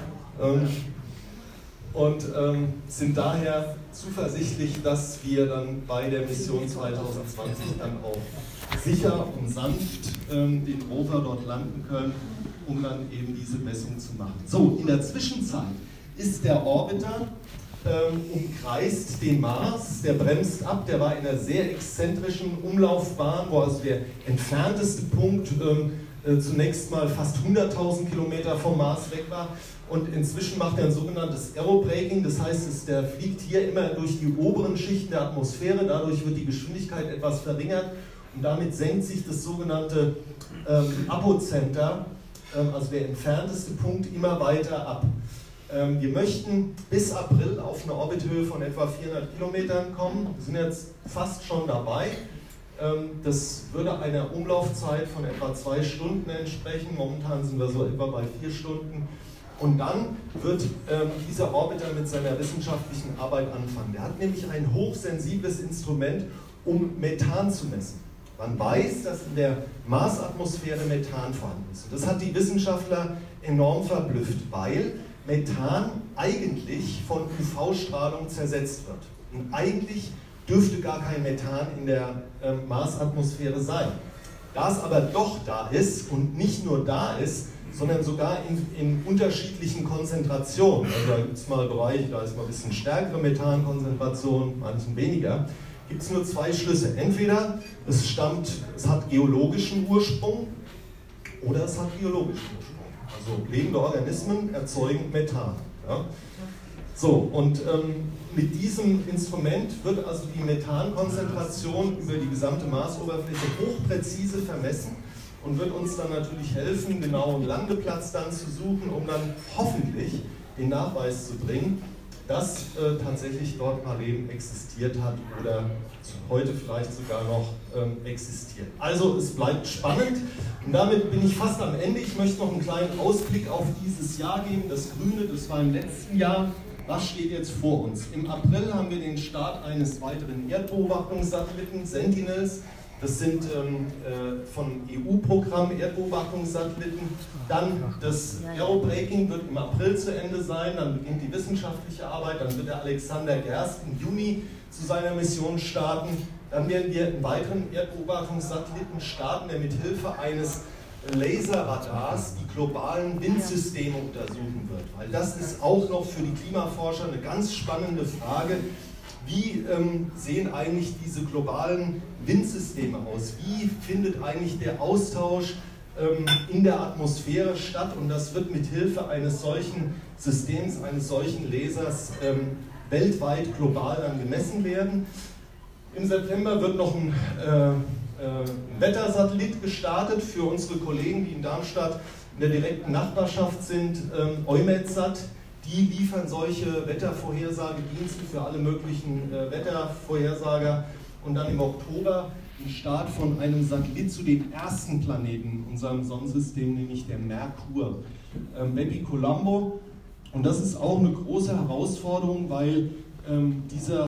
und sind daher zuversichtlich, dass wir dann bei der Mission 2020 dann auch sicher und sanft den Rover dort landen können, um dann eben diese Messung zu machen. So, in der Zwischenzeit ist der Orbiter umkreist den Mars, der bremst ab, der war in einer sehr exzentrischen Umlaufbahn, wo also der entfernteste Punkt zunächst mal fast 100.000 Kilometer vom Mars weg war. Und inzwischen macht er ein sogenanntes Aerobraking, das heißt, der fliegt hier immer durch die oberen Schichten der Atmosphäre, dadurch wird die Geschwindigkeit etwas verringert und damit senkt sich das sogenannte Apocenter, also der entfernteste Punkt, immer weiter ab. Wir möchten bis April auf eine Orbithöhe von etwa 400 Kilometern kommen, wir sind jetzt fast schon dabei. Das würde einer Umlaufzeit von etwa 2 Stunden entsprechen. Momentan sind wir so etwa bei 4 Stunden. Und dann wird dieser Orbiter mit seiner wissenschaftlichen Arbeit anfangen. Der hat nämlich ein hochsensibles Instrument, um Methan zu messen. Man weiß, dass in der Marsatmosphäre Methan vorhanden ist. Und das hat die Wissenschaftler enorm verblüfft, weil Methan eigentlich von UV-Strahlung zersetzt wird. Und eigentlich dürfte gar kein Methan in der Marsatmosphäre sein. Da es aber doch da ist und nicht nur da ist, sondern sogar in unterschiedlichen Konzentrationen. Also da gibt es mal Bereiche, da ist mal ein bisschen stärkere Methankonzentration, manchen weniger. Gibt es nur 2 Schlüsse. Entweder es hat geologischen Ursprung oder es hat biologischen Ursprung. Also lebende Organismen erzeugen Methan. Ja? So, und mit diesem Instrument wird also die Methankonzentration über die gesamte Marsoberfläche hochpräzise vermessen und wird uns dann natürlich helfen, genau einen Landeplatz dann zu suchen, um dann hoffentlich den Nachweis zu bringen, dass tatsächlich dort mal Leben existiert hat oder heute vielleicht sogar noch existiert. Also es bleibt spannend und damit bin ich fast am Ende. Ich möchte noch einen kleinen Ausblick auf dieses Jahr geben. Das Grüne, das war im letzten Jahr. Was steht jetzt vor uns? Im April haben wir den Start eines weiteren Erdbeobachtungssatelliten, Sentinels. Das sind von EU-Programm Erdbeobachtungssatelliten. Dann das Aerobraking wird im April zu Ende sein, dann beginnt die wissenschaftliche Arbeit, dann wird der Alexander Gerst im Juni zu seiner Mission starten. Dann werden wir einen weiteren Erdbeobachtungssatelliten starten, der mit Hilfe eines Laserradars die globalen Windsysteme untersuchen wird. Weil das ist auch noch für die Klimaforscher eine ganz spannende Frage. Wie sehen eigentlich diese globalen Windsysteme aus? Wie findet eigentlich der Austausch in der Atmosphäre statt? Und das wird mit Hilfe eines solchen Systems, eines solchen Lasers weltweit global dann gemessen werden. Im September wird noch ein Wettersatellit gestartet für unsere Kollegen, die in Darmstadt in der direkten Nachbarschaft sind, EUMETSAT. Die liefern solche Wettervorhersagedienste für alle möglichen Wettervorhersager. Und dann im Oktober den Start von einem Satellit zu dem ersten Planeten in unserem Sonnensystem, nämlich der Merkur, Bepi Colombo. Und das ist auch eine große Herausforderung, weil dieser